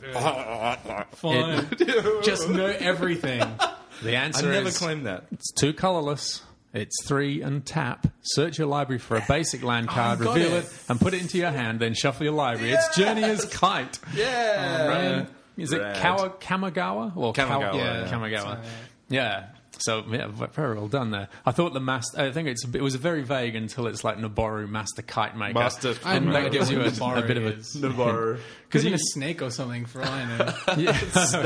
Yeah. Fine. Just know everything. The I answer never is claimed that. it's 2 colorless. It's 3 and tap. Search your library for a basic land card, got reveal it. it, and put it into your hand. Then shuffle your library. It's Journey as Kite. Yeah. Right. Is it Rad. Kamigawa? Or Kamigawa, yeah. Kamigawa. Yeah. So yeah, very well done there. I thought I think it was very vague until it's like Naboru Master Kite Maker. Master I have and no that idea gives you what a Naboru bit of a is. Naboru. Could you- be a snake or something for all I know.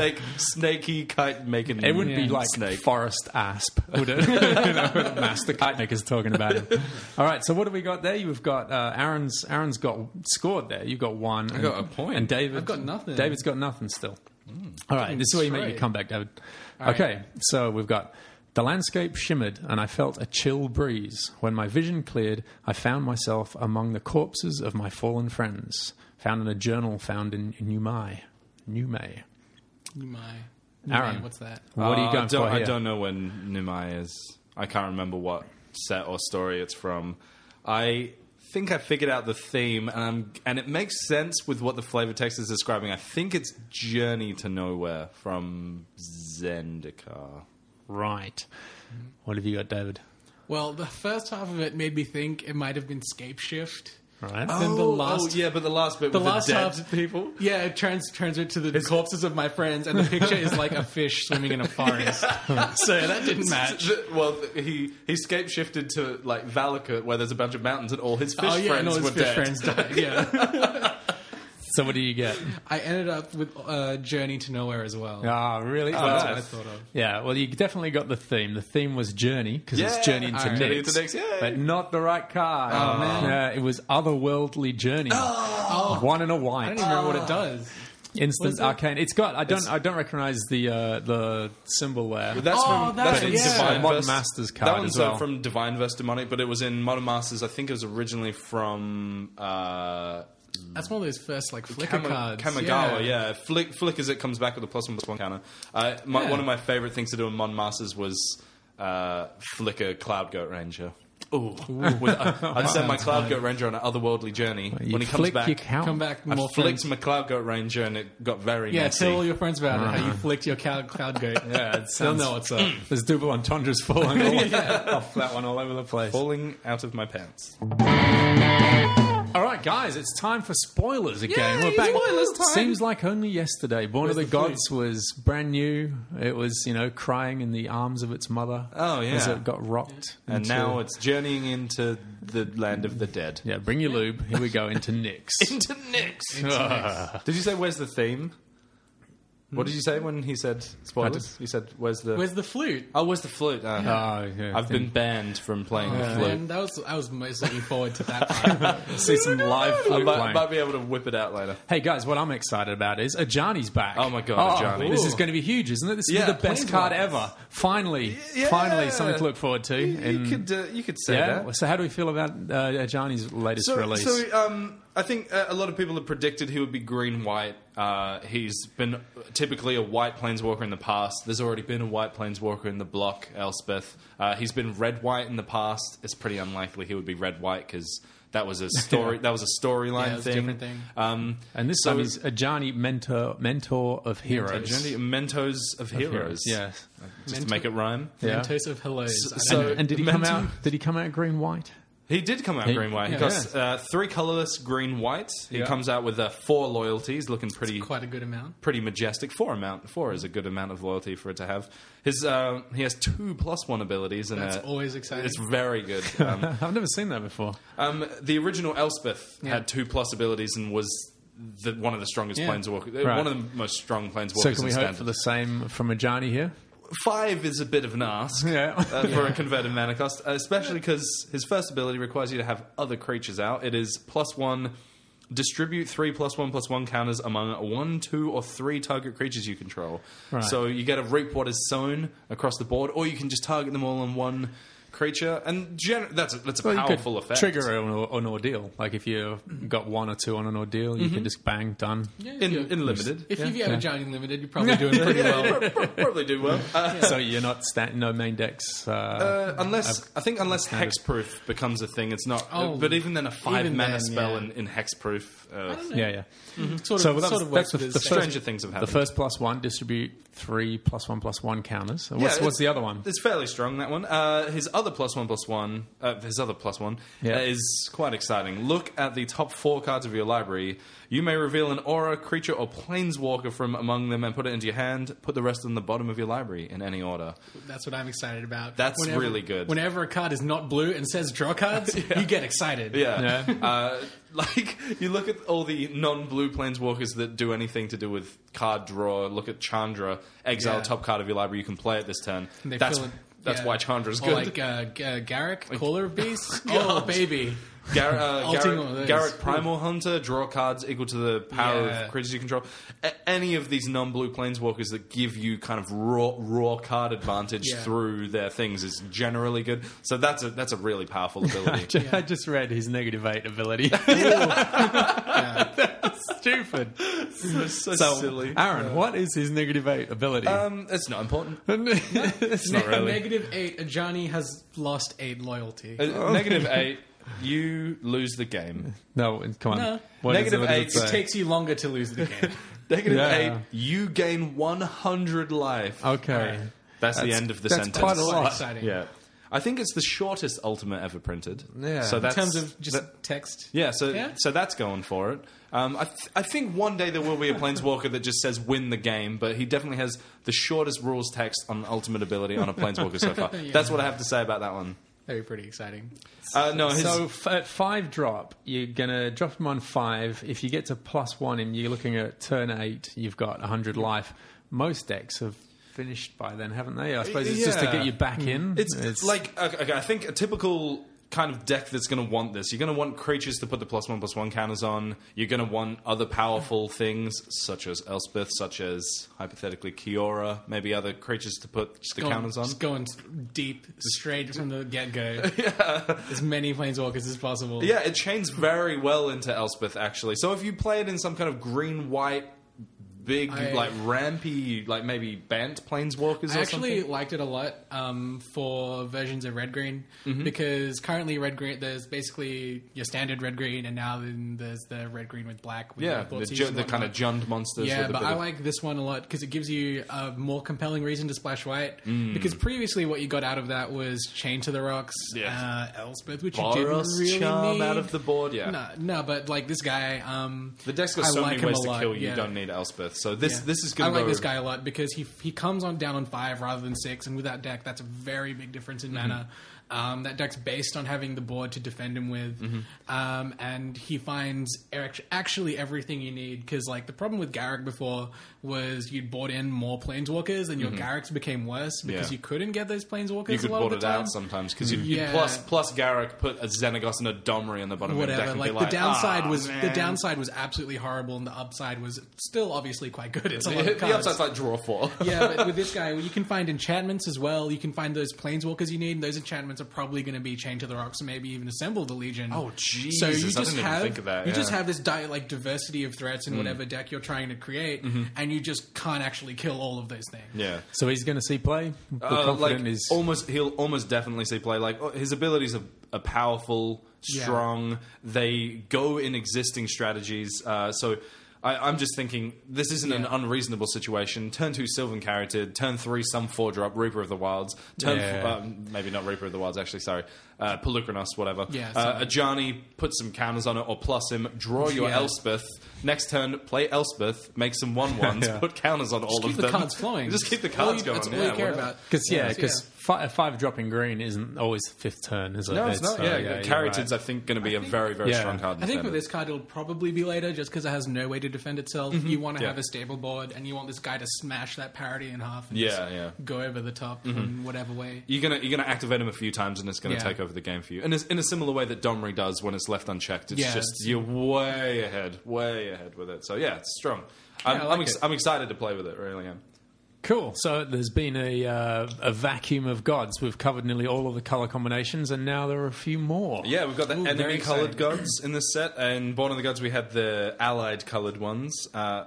Snaky kite making. It wouldn't be Yeah. like snake. Forest Asp, would it? You know, Master Kite Maker's talking about it. All right, so what have we got there? You've got Aaron's got scored there. You've got 1. I got a point. And David, I've got nothing. David's got nothing still. All right, this is where you make your Straight. comeback, David. All Okay, so we've got the landscape shimmered, and I felt a chill breeze. When my vision cleared, I found myself among the corpses of my fallen friends, found in a journal found in Numai. Aaron. What's that? What are you going for I here? don't know when Nimai is. I can't remember what set or story it's from. I think I figured out the theme, and it makes sense with what the flavor text is describing. I think it's Journey to Nowhere from Zendikar. Right. What have you got, David? Well, the first half of it made me think it might have been Scapeshift. Right. Then the last- yeah, but the last bit with last the dead half- people. Yeah, it turns it to the corpses of my friends, and the picture is like a fish swimming in a forest. So that didn't match. Well, he escape shifted to like Valakut, where there's a bunch of mountains, and all his fish Oh yeah, friends and all his were fish dead. friends died. Yeah, So what do you get? I ended up with Journey to Nowhere as well. Ah, really? That's Well, what I thought of. yeah, well, you definitely got the theme. The theme was Journey, because it's Yeah. Journey into Alright. Journey Nyx. into Nyx, yay. But not the right card. Oh, man. Yeah, it was Otherworldly Journey. Oh, 1 and a I white. don't even remember what it does. Instant Was it? arcane. It's got. I don't recognize the symbol there. But that's Oh, from that that's is- from yeah. Divine Modern Verse- Masters That card one's as well. from Divine Verse Demonic, but it was in Modern Masters. I think it was originally from That's one of those first like flicker cards. Kamigawa. Yeah, Flick as it comes back with a +1/+1 counter. One of my favorite things to do in Modern Masters was flicker Cloud Goat Ranger. Ooh. I'd send my Cloud Goat Ranger on an otherworldly journey. You When he comes flick back, your count. Come back I more flicked friends. my Cloud Goat Ranger and it got very Yeah, messy. tell all your friends about it. How you flicked your cloud goat. Yeah, it They'll sounds. know what's up. There's double entendres falling off that one all over the place. Falling out of my pants. All right, guys, it's time for spoilers again. Yay, We're back. spoilers time. Seems like only yesterday. Born of the Where's the flute? Gods was brand new. It was, crying in the arms of its mother. Oh, yeah. As it got rocked. And into- now it's journeying into the land of the dead. Yeah, bring your lube. Here we go into Nyx. Into Nyx. Did you say where's the theme? What did you say when he said spoilers? You said where's the flute? Oh, where's the flute? Yeah, I've been banned from playing the flute. And I was most looking forward to that part. See some live flute I playing. might be able to whip it out later. Hey guys, what I'm excited about is Ajani's back. Oh my God, Ajani. This is going to be huge, isn't it? This is the best card ever. Finally, something to look forward to. You could say that. So how do we feel about Ajani's latest release? I think a lot of people have predicted he would be green-white. He's been typically a white planeswalker in the past. There's already been a white planeswalker in the block, Elspeth. He's been red-white in the past. It's pretty unlikely he would be red-white because that was a story. That was a storyline thing. A different thing. And this time he's Ajani, mentor of heroes. Ajani, Mentos of heroes. Yes, just to make it rhyme. Mentos of hellos. And did he come out? Did he come out green-white? He did come out green-white. He costs 3 colorless green-white. He comes out with 4 loyalties, looking pretty... That's quite a good amount. Pretty majestic. 4 is a good amount of loyalty for it to have. He has 2 +1 abilities. And that's always exciting. It's very good. I've never seen that before. The original Elspeth had 2 + abilities and was... one of the strongest planeswalkers. One of the most strong planeswalkers. So can we hope for the same from Ajani here? 5 is a bit of an ask for a converted mana cost, especially because his first ability requires you to have other creatures out. It is +1, distribute 3 +1/+1 counters among 1, 2, or 3 target creatures you control. Right. So you get a Reap What Is Sown across the board, or you can just target them all on one creature, and that's a powerful effect. Trigger an ordeal. Like if you've got 1 or 2 on an ordeal, you can just bang, done. Yeah, in limited. If you've got Ajani limited, you're probably doing pretty well. Probably do well. So you're not no main decks. Unless Hexproof becomes a thing, it's not. But even then, a 5 mana spell in Hexproof. Sort of that's the stranger things have happened. The first +1 distribute 3 +1/+1 counters. What's the other one? It's fairly strong, that one. His other +1/+1, his other +1 is quite exciting. Look at the top 4 cards of your library. You may reveal an aura, creature, or planeswalker from among them and put it into your hand. Put the rest on the bottom of your library in any order. That's what I'm excited about. That's really good. Whenever a card is not blue and says draw cards, you get excited. Like, you look at all the non-blue planeswalkers that do anything to do with card draw. Look at Chandra, exile top card of your library. You can play it this turn. That's why Chandra's good. Or like Garruk, Caller of Beasts. Oh, baby. Garruk Primal Hunter, draw cards equal to the power of creatures you control. Any of these non-blue planeswalkers that give you kind of raw card advantage through their things is generally good. So that's a really powerful ability. I just read his -8 ability. That's stupid. so silly. Aaron, what is his -8 ability? It's not important. It's not really. -8, Ajani has lost 8 loyalty. -8. You lose the game. No, come on. No. -8. It takes you longer to lose the game. -8. You gain 100 life. Okay, that's the end of the sentence. That's quite a lot. Exciting. Yeah, I think it's the shortest ultimate ever printed. Yeah, so that's, in terms of just text. Yeah, so that's going for it. I think one day there will be a planeswalker that just says win the game, but he definitely has the shortest rules text on ultimate ability on a planeswalker so far. That's what I have to say about that one. That'd be pretty exciting. So at 5 drop, you're going to drop him on 5. If you get to +1 and you're looking at turn 8, you've got 100 life. Most decks have finished by then, haven't they? I suppose it's just to get you back in. It's like, okay, I think a typical kind of deck that's going to want this. You're going to want creatures to put the +1/+1 counters on. You're going to want other powerful things, such as Elspeth, such as, hypothetically, Kiora, maybe other creatures to put counters on. Just going deep, straight from the get-go. As many planeswalkers as possible. Yeah, it chains very well into Elspeth, actually. So if you play it in some kind of green-white, big, rampy, maybe Bant planeswalkers or something. I actually liked it a lot for versions of red-green, because currently red-green, there's basically your standard red-green, and now then there's the red-green with black. With the kind of Jund monsters. Yeah, but I like this one a lot because it gives you a more compelling reason to splash white. Because previously what you got out of that was Chain to the Rocks, Elspeth, which you didn't really charm need. out of the board, No, but like this guy... the deck's got so many ways to kill you, you don't need Elspeth. So this is going to I like this guy a lot because he comes down on 5 rather than 6, and with that deck, that's a very big difference in mana. That deck's based on having the board to defend him with, and he finds actually everything you need. Because like the problem with Garruk before was you'd bought in more Planeswalkers, and your Garruks became worse because you couldn't get those Planeswalkers. You could a lot board of the it time. out sometimes because you'd plus Garruk put a Xenagos and a Domri on the bottom of the deck. And Like be the like, downside was absolutely horrible, and the upside was still obviously quite good. It's a lot of the cards. upside's like draw 4. Yeah, but with this guy, you can find enchantments as well. You can find those Planeswalkers you need, and those enchantments are probably going to be Chained to the Rocks, or maybe even Assemble the Legion. Oh, Jesus. So I you didn't just even have think of that, you just yeah. have this diversity of threats in whatever deck you're trying to create, and you just can't actually kill all of those things. Yeah. So he's going to see play. We're confident He'll almost definitely see play. Like his abilities are powerful, strong. They go in existing strategies. So I'm just thinking this isn't an unreasonable situation. Turn 2 Sylvan Carroted, turn 3 some 4-drop Reaper of the Wilds. Maybe not Reaper of the Wilds. Actually, sorry, Pelucranos, whatever. Yeah, Ajani, put some counters on it or plus him. Draw your Elspeth. Next turn, play Elspeth. Make some 1/1s. Put counters on all of them. Keep the cards flowing. Just keep the cards going. That's all you care about. because 5 dropping green isn't always 5th turn, is it? No, it's not. So, Carroted's, right. I think, going to be a very, very strong card. I think with this card, it'll probably be later, just because it has no way to defend itself. You want to have a stable board, and you want this guy to smash that parity in half. And go over the top in whatever way. You're gonna activate him a few times, and it's gonna take over the game for you. And it's in a similar way that Domri does when it's left unchecked. It's just you're way ahead with it. So yeah, it's strong. I'm excited to play with it. Really am. Cool. So there's been a vacuum of gods. We've covered nearly all of the color combinations, and now there are a few more. Yeah, we've got the enemy-colored gods in this set, and Born of the Gods we had the allied-colored ones,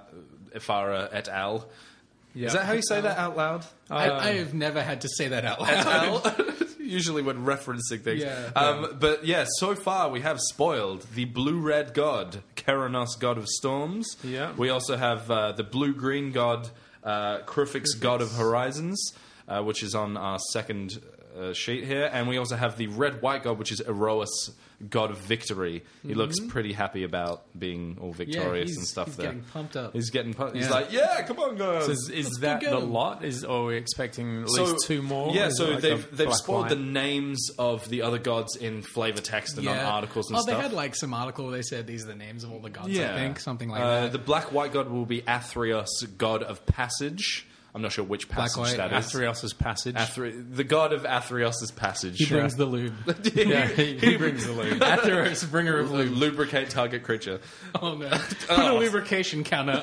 Ifara et al. Yeah. Is that how you say that out loud? I have never had to say that out loud. Usually when referencing things. Yeah. But yeah, so far we have spoiled the blue-red god, Keranos, god of storms. Yeah. We also have the blue-green god, Krufix, god of horizons, which is on our second sheet here. And we also have the red-white god, which is Erois, god of victory. He looks pretty happy about being all victorious and stuff he's there. Getting pumped up. He's getting pumped. He's like, yeah, come on, guys. So is that the lot? Or are we expecting at least 2 more? Yeah, Is so it like they've spoiled white? the names of the other gods in flavor text and on articles and stuff. They had like some article where they said these are the names of all the gods, Yeah. I think. Something like that. The black-white god will be Athreos, god of passage. I'm not sure which passage that is. Athreos' passage. The god of Athreos' passage. He brings the lube. Yeah, he brings the lube. Atheros, bringer of lube. Lubricate target creature. Oh no. Put a lubrication counter.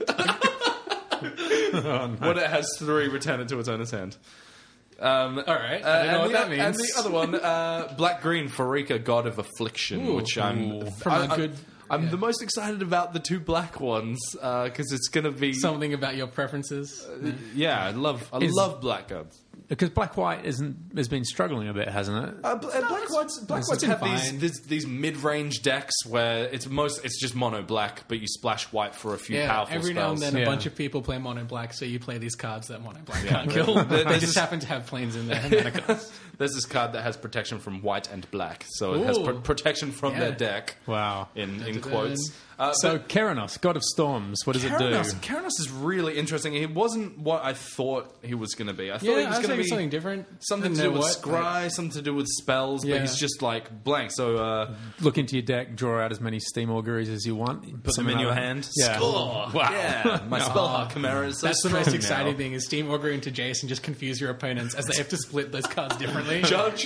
When it has 3, return it to its owner's hand. All right. I don't know what that means. And the other one, black-green Farika, god of affliction, which I'm the most excited about the 2 black ones because it's going to be Something about your preferences. I love black gods. Because black-white has been struggling a bit, hasn't it? Black-whites have these mid-range decks where it's just mono black, but you splash white for a few powerful every spells. now and then a bunch of people play mono black, so you play these cards that mono black can't kill. They just happen to have planes in there. There's this card that has protection from white and black, so it has protection from their deck. Wow. In quotes. So Keranos, god of storms, what does it do? Keranos is really interesting. He wasn't what I thought he was going to be. I thought he was going to be something different. Something to do with scry, something to do with spells, but he's just like blank. So look into your deck, draw out as many Steam Auguries as you want. Put them in your hand. Yeah. Score! Wow. Yeah. My Spellheart Chimera is so That's the strong most exciting now. thing is Steam Augury into Jace and just confuse your opponents as they have to split those cards differently. Judge.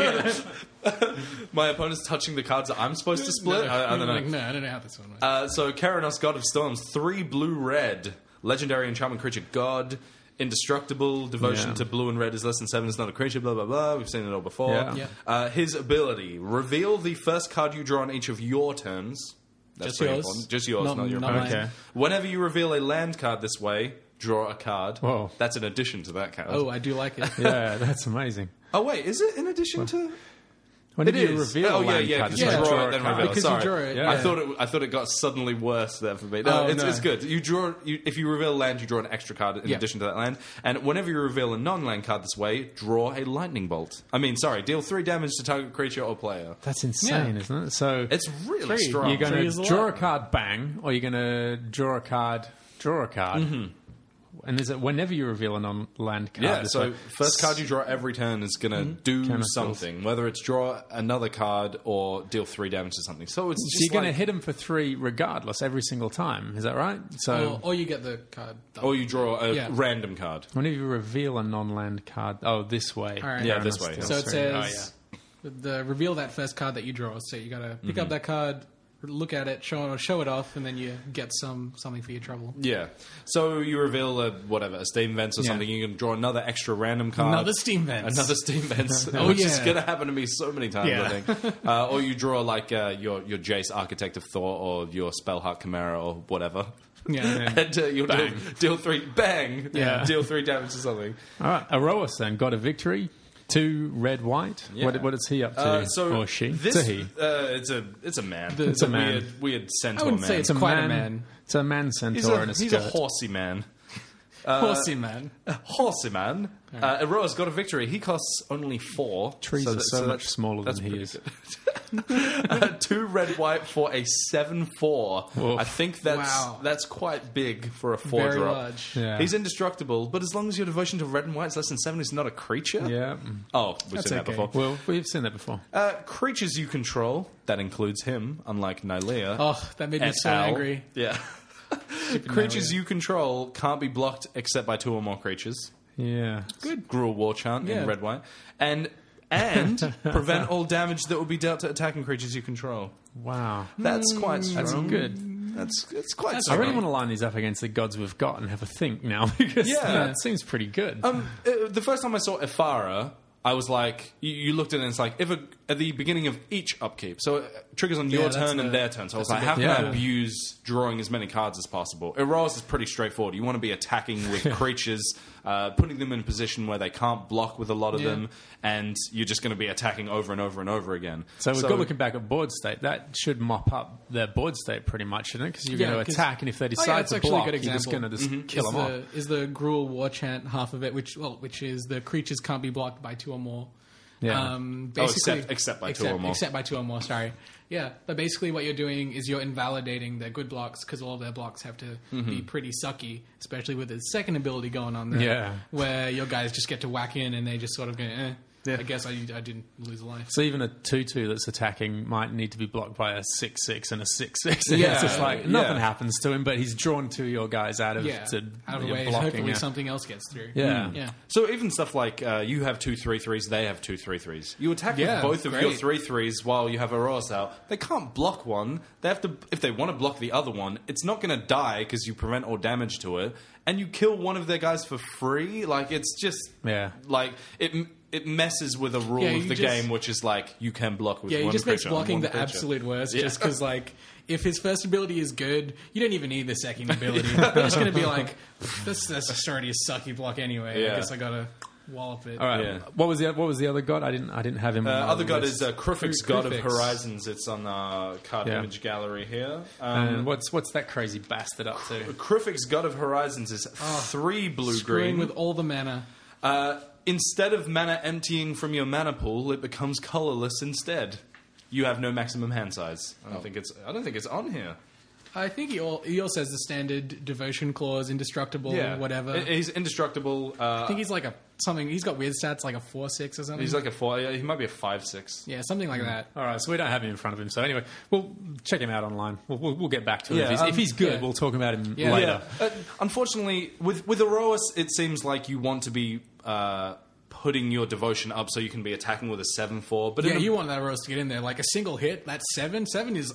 My opponent's touching the cards that I'm supposed to split. I don't know. Like, no, I don't know how this one works. So Keranos, god of storms, 3 blue-red, legendary enchantment creature, god, indestructible, devotion to blue and red is less than 7, it's not a creature, blah, blah, blah. We've seen it all before. Yeah. His ability, reveal the first card you draw on each of your turns. That's Just yours? important. Just yours, not your not opponent's. mine. Okay. Whenever you reveal a land card this way, draw a card. Whoa. That's in addition to that card. Oh, I do like it. Yeah, that's amazing. Oh, wait, is it in addition to... When It did you is. reveal Oh, a land yeah, card? because It's you like draw draw it, a then card. reveal. Because Sorry. you draw it. Yeah. I thought it got suddenly worse there for me. No, Oh, it's no. good. You draw if you reveal a land, you draw an extra card in addition to that land. And whenever you reveal a non-land card this way, draw a lightning bolt. Deal 3 damage to target creature or player. That's insane, isn't it? So It's really strong. you're going Three is to a draw lot. a card, bang, or you're going to draw a card. And is it whenever you reveal a non-land card? Yeah, this so way? first card you draw every turn is going to do Chemicals. something, whether it's draw another card or deal 3 damage to something. So it's So just you're going to like, hit him for 3 regardless every single time. Is that right? So Or you get the card. or you draw a Yeah. random card. whenever you reveal a non-land card, this way. All right. Yeah, this way. So it Sorry. says reveal that first card that you draw. So you got to pick up that card, look at it, show it off, and then you get something for your trouble. Yeah. So you reveal a Steam Vents or Yeah. something. You can draw another extra random card. Another Steam Vents. Another Steam Vents, Oh, which is yeah. going to happen to me so many times, Yeah. I think. Or you draw like your Jace, Architect of Thor, or your Spellheart Chimera, or whatever. Yeah. And you'll deal 3, bang! Yeah. Deal 3 damage to something. All right, Aroas then, God of Victory, 2 red-white. Yeah. What is he up to? Or she? This, it's a he. It's a man. It's a man. Weird centaur I wouldn't man. say it's quite a man. It's a man centaur in a skirt. He's a horsey man. Horsey man. Horsey man. Aroa's got a victory. He costs only 4. Trees are so much smaller than he is. 2 red white for a 7/4. Whoa. I think that's quite big for a 4 Very drop. large. Yeah. He's indestructible, but as long as your devotion to red and white is less than 7, he's not a creature. Yeah. Oh, we've That's seen that okay. before. Well, we've seen that before. Creatures you control, that includes him, unlike Nylea. Oh, that made me et so al. angry. Yeah. Creatures you control can't be blocked except by 2 or more creatures. Yeah. Good. Gruul War Chant Yeah. in red white. And prevent all damage that will be dealt to attacking creatures you control. Wow. That's quite strong. That's good. It's quite I strong. really want to line these up against the gods we've got and have a think now because Yeah. it seems pretty good. The first time I saw Ifara, I was like, you looked at it and it's like, at the beginning of each upkeep, so it triggers on your that's turn and the- their turn. So I was that's like, a how big- can I Yeah. abuse drawing as many cards as possible? Eros is pretty straightforward. You want to be attacking with creatures, putting them in a position where they can't block with a lot of Yeah. them, and you're just going to be attacking over and over and over again. So we've got looking back at board state. That should mop up their board state pretty much, shouldn't it? Because you're going to 'cause- attack, and if they yeah, decide it's to actually a block, good you're just example. going to just kill them off. Is the Gruul War Chant half of it, which is the creatures can't be blocked by 2 or more. Yeah. Basically, except by 2 or more. Except by 2 or more, sorry. Yeah, but basically what you're doing is you're invalidating their good blocks because all of their blocks have to be pretty sucky, especially with the second ability going on there. Yeah. Where your guys just get to whack in and they just sort of go, I guess I didn't lose a life. So even a 2/2 that's attacking might need to be blocked by a 6/6 and a 6/6. And Yeah. it's just like Yeah. nothing happens to him, but he's drawn 2 of your guys out of Yeah, out of the way, blocking. hopefully Yeah. something else gets through. Yeah. Yeah. So even stuff like you have 2 3/3s, they have 2 3/3s. You attack Yeah, with both of your great. 3/3s while you have Eros out. They can't block one. They have to, if they want to block the other one, it's not going to die because you prevent all damage to it, and you kill one of their guys for free. Like it's just like it messes with a rule Yeah, of you the just- game, which is like you can block with Yeah, one he just makes creature on blocking one the creature. absolute worst. Yeah. Just because, like, if his first ability is good, you don't even need the second ability. You're just going to be like, that's just already a sucky block anyway. Yeah. I guess I got to wallop it. All right. Yeah. What was the other god? I didn't have him. On my Other god list. is Krufix, God of Krufix. Horizons. It's on card Yeah. image gallery here. And what's that crazy bastard up to? Krufix, God of Horizons is 3 Screwing blue-green. with all the mana. Instead of mana emptying from your mana pool, it becomes colorless instead. You have no maximum hand size. I don't think it's on here. I think he also has the standard devotion clause, indestructible, whatever. He's indestructible. I think he's like something. He's got weird stats, like a 4/6 or something. He's like a 4. Yeah, he might be a 5/6. yeah, something like that. All right, so we don't have him in front of him. So anyway, we'll check him out online. We'll get back to him. Yeah, if he's good, yeah. we'll talk about him Yeah. later. Unfortunately, with Aroas, it seems like you want to be putting your devotion up so you can be attacking with a 7/4. But Yeah, you want that roast to get in there. Like a single hit, that's 7. 7 is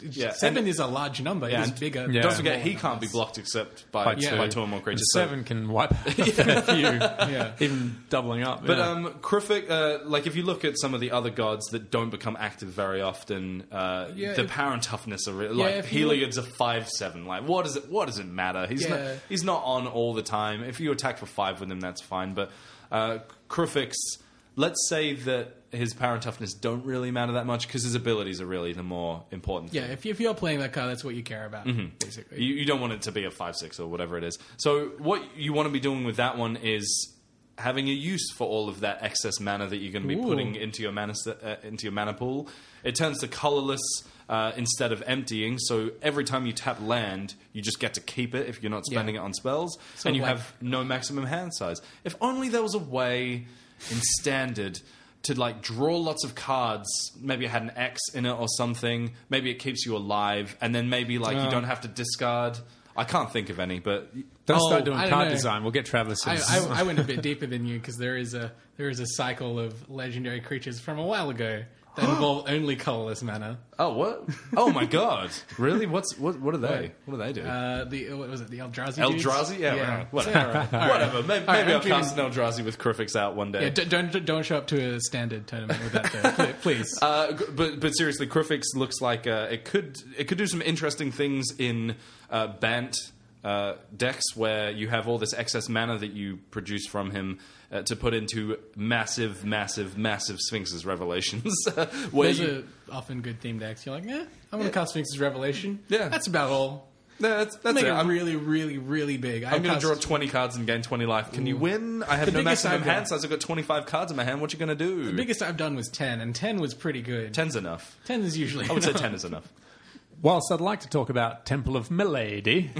a large number. Yeah, It is and bigger. Yeah. don't forget, More he than can't this. be blocked except by Yeah. 2 or more And creatures. So- 7 can wipe out a few, Yeah. even doubling up. But yeah. Krufix, like if you look at some of the other gods that don't become active very often, the if- power and toughness are Yeah, like if you Heliod's a 5/7. Like what does it matter? He's not on all the time. If you attack for 5 with him, that's fine. But Krufix, let's say that his power and toughness don't really matter that much because his abilities are really the more important Yeah, thing. if you're playing that card, that's what you care about, basically. You don't want it to be a 5/6 or whatever it is. So what you want to be doing with that one is having a use for all of that excess mana that you're going to be Ooh. putting into your mana pool. It turns to colorless. instead of emptying. So every time you tap land, you just get to keep it if you're not spending it on spells, and you have no maximum hand size. If only there was a way in Standard to like draw lots of cards. Maybe it had an X in it or something. Maybe it keeps you alive, and then maybe like you don't have to discard. I can't think of any, but don't start doing card design. We'll get Travis. I went a bit deeper than you because there is a cycle of legendary creatures from a while ago that involve only colorless mana. Oh, what? Oh my god! Really? What are they? What do they do? What was it? The Eldrazi. Eldrazi? Yeah. Whatever. Whatever. Maybe I'll cast an Eldrazi with Cryphix out one day. Yeah, don't show up to a Standard tournament with that though, please. But seriously, Cryphix looks like it could do some interesting things in Bant decks where you have all this excess mana that you produce from him to put into massive Sphinx's Revelations. Those are often good themed decks. You're like, I'm going to cast Sphinx's Revelation. Yeah. That's about all. No, that's Make it. it really, really, really big. I'm going to draw 20 cards and gain 20 life. Can you win? I have no maximum hand size. I've got 25 cards in my hand. What you going to do? The biggest I've done was 10, and 10 was pretty good. 10's enough. 10 is usually I would say 10 is enough. Whilst I'd like to talk about Temple of Milady,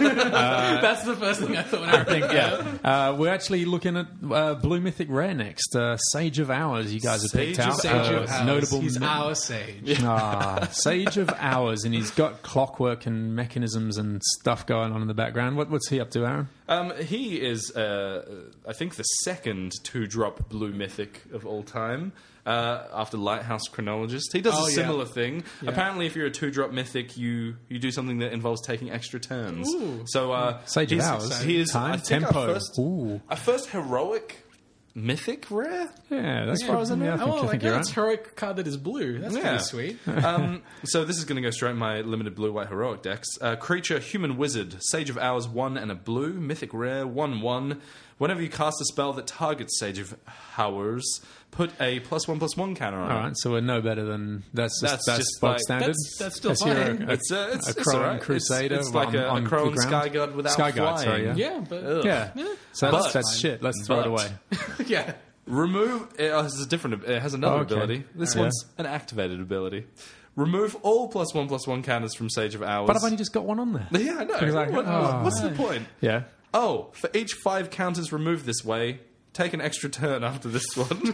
that's the first thing I thought. I think, we're actually looking at Blue Mythic Rare next. Sage of Hours, you guys have picked out. Sage of Hours. Notable. He's our Sage. Sage of Hours, and he's got clockwork and mechanisms and stuff going on in the background. What's he up to, Aaron? He is, I think, the second 2-drop Blue Mythic of all time. After Lighthouse Chronologist. He does a similar thing. Yeah. Apparently, if you're a 2-drop mythic, you do something that involves taking extra turns. Ooh. So, Sage of Hours. He is, time, I think, tempo. Our first heroic mythic rare? Yeah, that's far as I know. I think you're right. It's a heroic card that is blue. That's pretty sweet. So this is going to go straight in my limited blue-white heroic decks. Creature, human wizard, Sage of Hours, 1 and a blue, mythic rare, 1/1. Whenever you cast a spell that targets Sage of Hours, put a +1/+1 counter on it. All right, so we're no better than that's just like, standard. That's still fine. It's a Crone Crusader. It's like a Crone Skyguard without Skyguard, flying. sorry, Yeah. So that's shit. Let's throw it away. Yeah. Remove. It has another ability. This one's an activated ability. Remove all +1/+1 counters from Sage of Hours. But I've only just got one on there. Yeah, I know. What's the point? Yeah. Oh, for each 5 counters removed this way, take an extra turn after this one.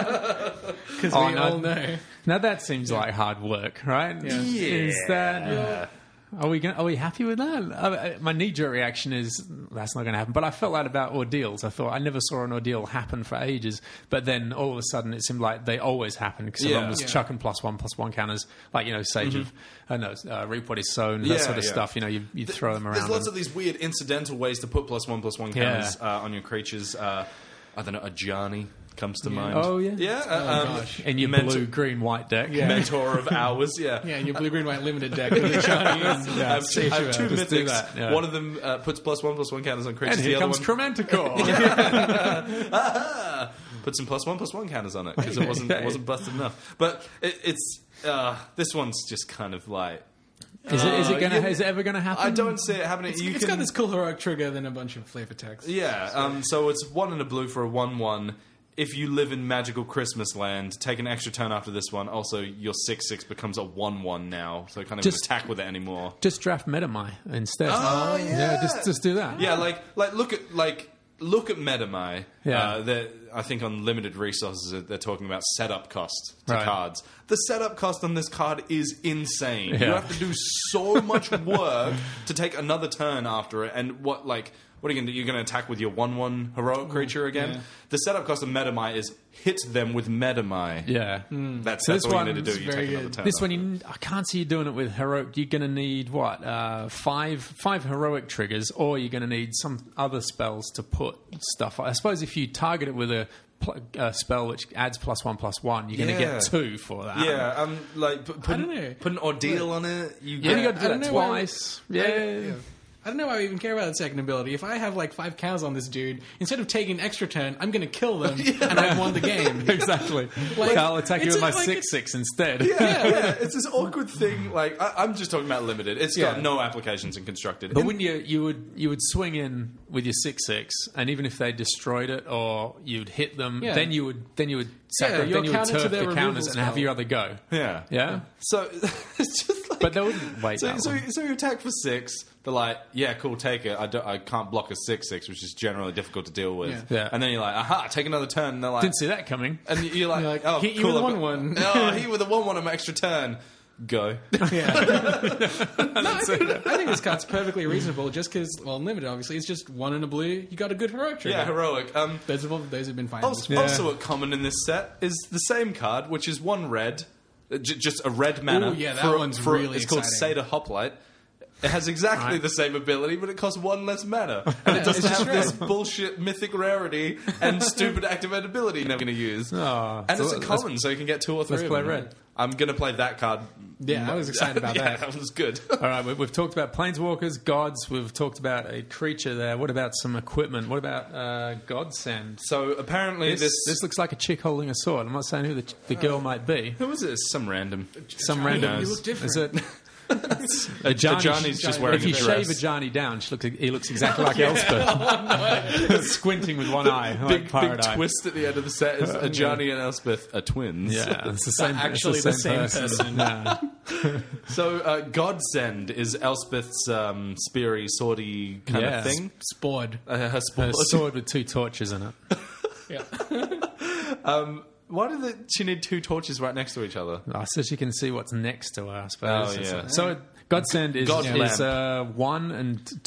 Because we all know. Now that seems like hard work, right? Yeah. Is that... Are we happy with that? My knee-jerk reaction is that's not going to happen. But I felt that about ordeals. I thought I never saw an ordeal happen for ages. But then all of a sudden it seemed like they always happen because everyone was chucking +1/+1 counters, like Sage of Reap What Is Sown, that sort of stuff. You throw them around. There's lots of these weird incidental ways to put +1/+1 counters on your creatures. I don't know, Ajani comes to mind. Oh, yeah? Yeah. Gosh. In your blue, green, white deck. Yeah. Mentor of Hours, Yeah, in your blue, green, white limited deck with the Johnny. I have 2 mythics. Yeah. One of them puts +1/+1 counters on creatures. And here the other comes one... Chromanticore. Put some +1/+1 counters on it because it wasn't busted enough. But it's this one's just kind of like... Is it ever going to happen? I don't see it happening. It's got this cool heroic trigger, then a bunch of flavor text. Yeah, so it's 1 and a blue for a 1/1. If you live in Magical Christmas Land, take an extra turn after this one. Also, your 6/6 becomes a 1/1 now, so you can't even attack with it anymore. Just draft Metamai instead. Oh, yeah. Just do that. Yeah, look at Metamai. Yeah. I think on limited resources, they're talking about setup cost to Right. cards. The setup cost on this card is insane. Yeah. You have to do so much work to take another turn after it. And what are you going to do? You're going to attack with your 1/1 heroic creature again? Yeah. The setup cost of Metamai is hit them with Metamai. Yeah. That's this all you need to one's do. You take another turn. This one, I can't see you doing it with heroic. You're going to need five heroic triggers, or you're going to need some other spells to put stuff. I suppose if you target it with a spell which adds +1/+1, you're going to get 2 for that. I don't know. Put an ordeal on it. You only got to do that twice. Yeah. I don't know why I even care about that second ability. If I have like 5 cows on this dude, instead of taking an extra turn, I'm going to kill them, and I've won the game. Exactly. Like, I'll attack you it's with my like 6/6 instead. Yeah, it's this awkward thing. Like I'm just talking about limited. It's got no applications in constructed. But when you would swing in with your 6/6, and even if they destroyed it or you'd hit them, then you would you're counter to turf their the counters removal and have spell. your other go. yeah. So it's just like. But they wouldn't wait So, that so, long. so you attack for 6. They're like, yeah, cool, take it. I can't block a 6/6, which is generally difficult to deal with. Yeah. And then you're like, aha, take another turn. And they're like, Didn't see that coming. and you're like, oh, hit you cool, with a I've got- 1/1. Oh, hit you with a 1/1 on my extra turn. Go. I think this card's perfectly reasonable just because, well, limited, obviously. It's just 1 and a blue. You got a good heroic trigger. Yeah, heroic. Those have been fine. Also, a common in this set is the same card, which is 1 red, just a red mana. Ooh, yeah, that one's really It's called exciting. Seder Hoplite. It has exactly the same ability, but it costs 1 less mana. And it doesn't have this bullshit mythic rarity and stupid activate ability you're never going to use. Oh, And so it's a common, so you can get 2 or 3 let's of play them. red. I'm going to play that card. Yeah, I was excited about Yeah, that. that was good. All right, we've talked about planeswalkers, gods. We've talked about a creature there. What about some equipment? What about Godsend? So apparently This looks like a chick holding a sword. I'm not saying who the girl might be. Who was this? Some random. Some random. You look different. Is it? Ajani's just wearing If you a shave dress. Ajani down, he looks exactly like Elspeth. Squinting with one eye, like Big Paradise. twist at the end of the set is Ajani and Elspeth are twins. Yeah, it's the same. Actually it's the the same person. Yeah. So Godsend is Elspeth's speary, swordy kind Yeah. of thing. Spord. Her A sport. sword with 2 torches in it. Yeah. Why did she need 2 torches right next to each other? Oh, so she can see what's next to her, I suppose. Oh, yeah. So Godsend is, God is lamp. 1 and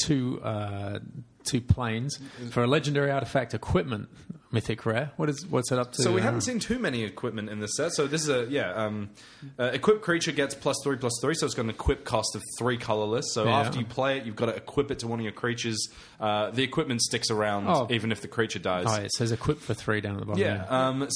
2 planes for a legendary artifact equipment mythic rare. What's it up to? So we haven't seen too many equipment in this set. So this is equipped creature gets +3/+3, so it's got an equip cost of 3 colorless. So Yeah. after you play it, you've got to equip it to one of your creatures. The equipment sticks around even if the creature dies. Oh, it says equip for 3 down at the bottom. Yeah.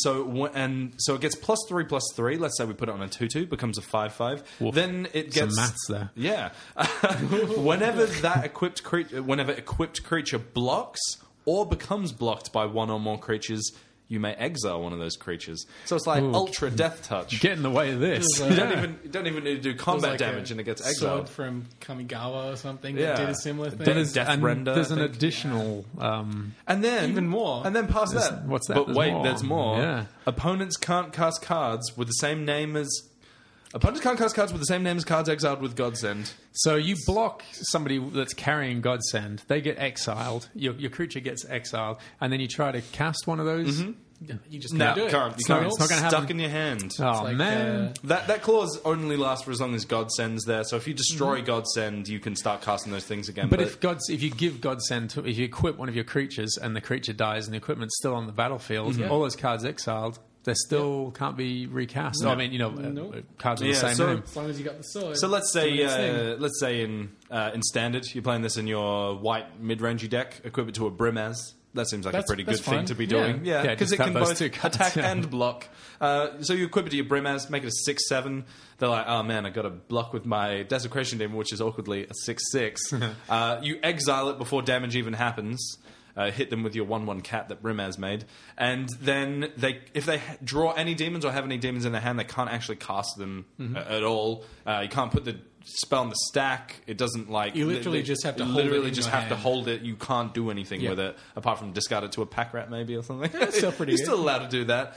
So it gets +3/+3. Let's say we put it on a 2/2, becomes a 5/5. Woof. Then it gets Some maths there. Yeah. whenever equipped creature blocks or becomes blocked by 1 or more creatures, you may exile one of those creatures. So it's like ultra death touch. Get in the way of this. You don't even need to do combat like damage, a and it gets Sword exiled. from Kamigawa or something Yeah. that did a similar thing. Death Render, There's I an think. additional. And then Even more. And then past that, what's that? But There's wait, more. there's more. Yeah. Opponents can't cast cards with the same name as. Opponents can't cast cards with the same name as cards exiled with Godsend. So you block somebody that's carrying Godsend, they get exiled. Your creature gets exiled, and then you try to cast one of those. You just No, can't do it. can't. You It's not- can't. it's not gonna Stuck happen. in your hand. Oh like, man! That clause only lasts for as long as Godsend's there. So if you destroy Godsend, you can start casting those things again. But if you give Godsend, if you equip one of your creatures and the creature dies and the equipment's still on the battlefield, all those cards exiled, they still can't be recast. I mean, cards with the same so- name. As long as you got the sword. So let's Doing its thing. say in standard, you're playing this in your white mid-rangey deck. Equip it to a Brimaz. That seems like a pretty good that's thing fine. to be doing. Yeah. Yeah, Yeah, because just it can have those both two cards, attack yeah. and block. So you equip it to your Brimaz, make it a 6/7. They're like, oh man, I got to block with my Desecration Demon, which is awkwardly a 6/6. You exile it before damage even happens. Hit them with your 1/1 cat that Brimaz made, and then if they draw any demons or have any demons in their hand, they can't actually cast them at all. You can't put the spell on the stack. It doesn't like You literally just have to hold it literally in just your have to hand. hold it. You can't do anything Yeah. with it apart from discard it to a pack rat maybe or something. That's still pretty You're good. still allowed to do that.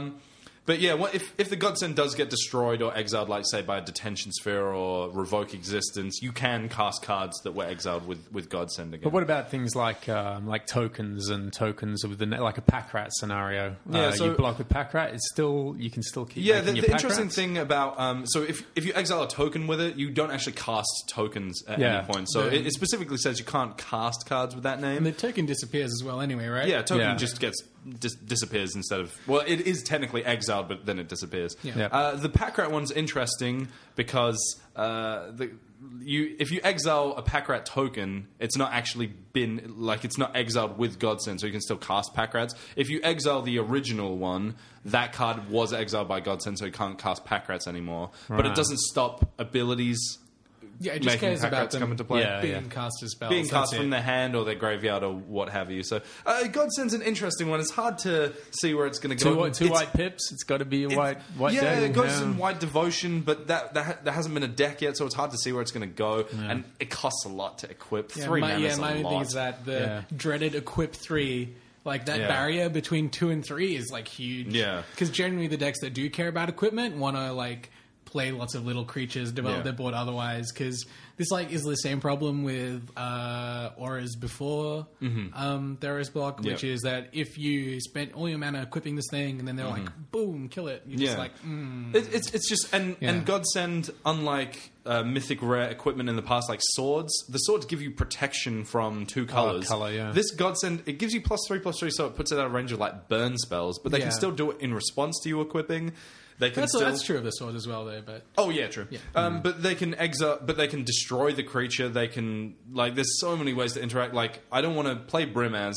But yeah, if the Godsend does get destroyed or exiled, like say by a detention sphere or revoke existence, you can cast cards that were exiled with Godsend again. But what about things like tokens with like a pack rat scenario? Yeah, so- you block with pack rat, you can still keep Yeah, making your the pack interesting rats? thing about so if you exile a token with it, you don't actually cast tokens at Yeah. any point. So it specifically says you can't cast cards with that name. And the token disappears as well anyway, right? Yeah, token Yeah. just gets disappears instead of. Well, it is technically exiled, but then it disappears. Yeah. The pack rat one's interesting because if you exile a pack rat token, it's not actually it's not exiled with Godsend, so you can still cast pack rats. If you exile the original one, that card was exiled by Godsend, so you can't cast pack rats anymore. But it Right. doesn't stop abilities Yeah, it just making cares pack about rats them come into play. Yeah. being cast as spells. Being cast that's from it. their hand or their graveyard or what have you. So Godsend's an interesting one. It's hard to see where it's going to go. Two white pips. It's got to be a white yeah, deck. Godsend White Devotion, but there hasn't been a deck yet, so it's hard to see where it's going to go. And it costs a lot to equip. Yeah, 3 mana my is a only lot. thing is that the dreaded equip 3, like that barrier between 2 and 3 is like huge. Yeah. Because generally the decks that do care about equipment want to like play lots of little creatures, develop their board otherwise. Because this like is the same problem with Auras before Theros Block, which is that if you spent all your mana equipping this thing and then they're like, boom, kill it. You're just like, It's just and Godsend, unlike mythic rare equipment in the past, like swords. The swords give you protection from 2 colors. Color, yeah. This Godsend, it gives you +3/+3, so it puts it out of range of like burn spells, but they can still do it in response to you equipping. They can that's true of the sword as well, though. But oh yeah, true. Yeah. But they can but they can destroy the creature. They can like. There's so many ways to interact. Like I don't want to play Brimaz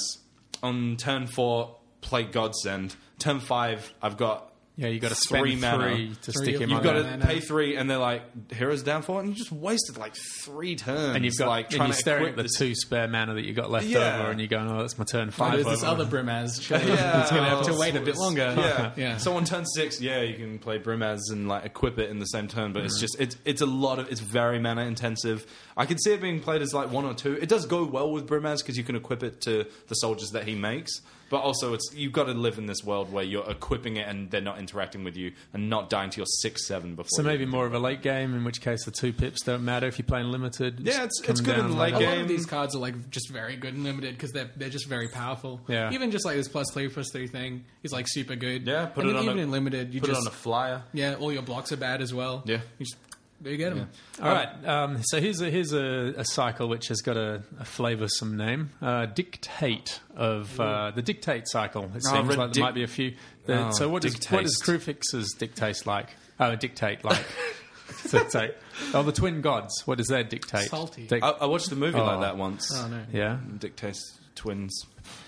on turn 4. Play Godsend. Turn 5, I've got. Yeah, you got to spend 3 mana 3 to stick him You've on got there. to pay 3, and they're like, heroes down 4, and you just wasted like 3 turns. And you've got like and trying you're to staring at equip the this. 2 spare mana that you got left Yeah. over, and you're going, "Oh, that's my turn 5." there's this over. other Brimaz. Sure. Yeah. It's going to have to wait a bit longer. Yeah. Yeah. So on turn 6, you can play Brimaz and like equip it in the same turn, but it's just it's a lot of it's very mana intensive. I can see it being played as like 1 or 2. It does go well with Brimaz because you can equip it to the soldiers that he makes. But also, you've got to live in this world where you're equipping it and they're not interacting with you and not dying to your 6/7 before. So maybe more of a late game, in which case the 2 pips don't matter if you're playing limited. Yeah, Just it's come good in down the late later. A lot game. of these cards are like just very good and limited because they're just very powerful. Yeah. Even just like this +3/+3 thing is like super good. Yeah, put and it on even a- in limited, you put just it on a flyer. all your blocks are bad as well. Yeah. You just, there you get them. All right, so here's a cycle which has got a flavoursome name. Dictate of the Dictate cycle. It seems read like there might be a few. So what does Crewfix's Dictate like? Dictate like. Dictate. Oh, the Twin Gods. What does their dictate? Salty. I watched a movie like that once. Oh no. Yeah, Dictates twins.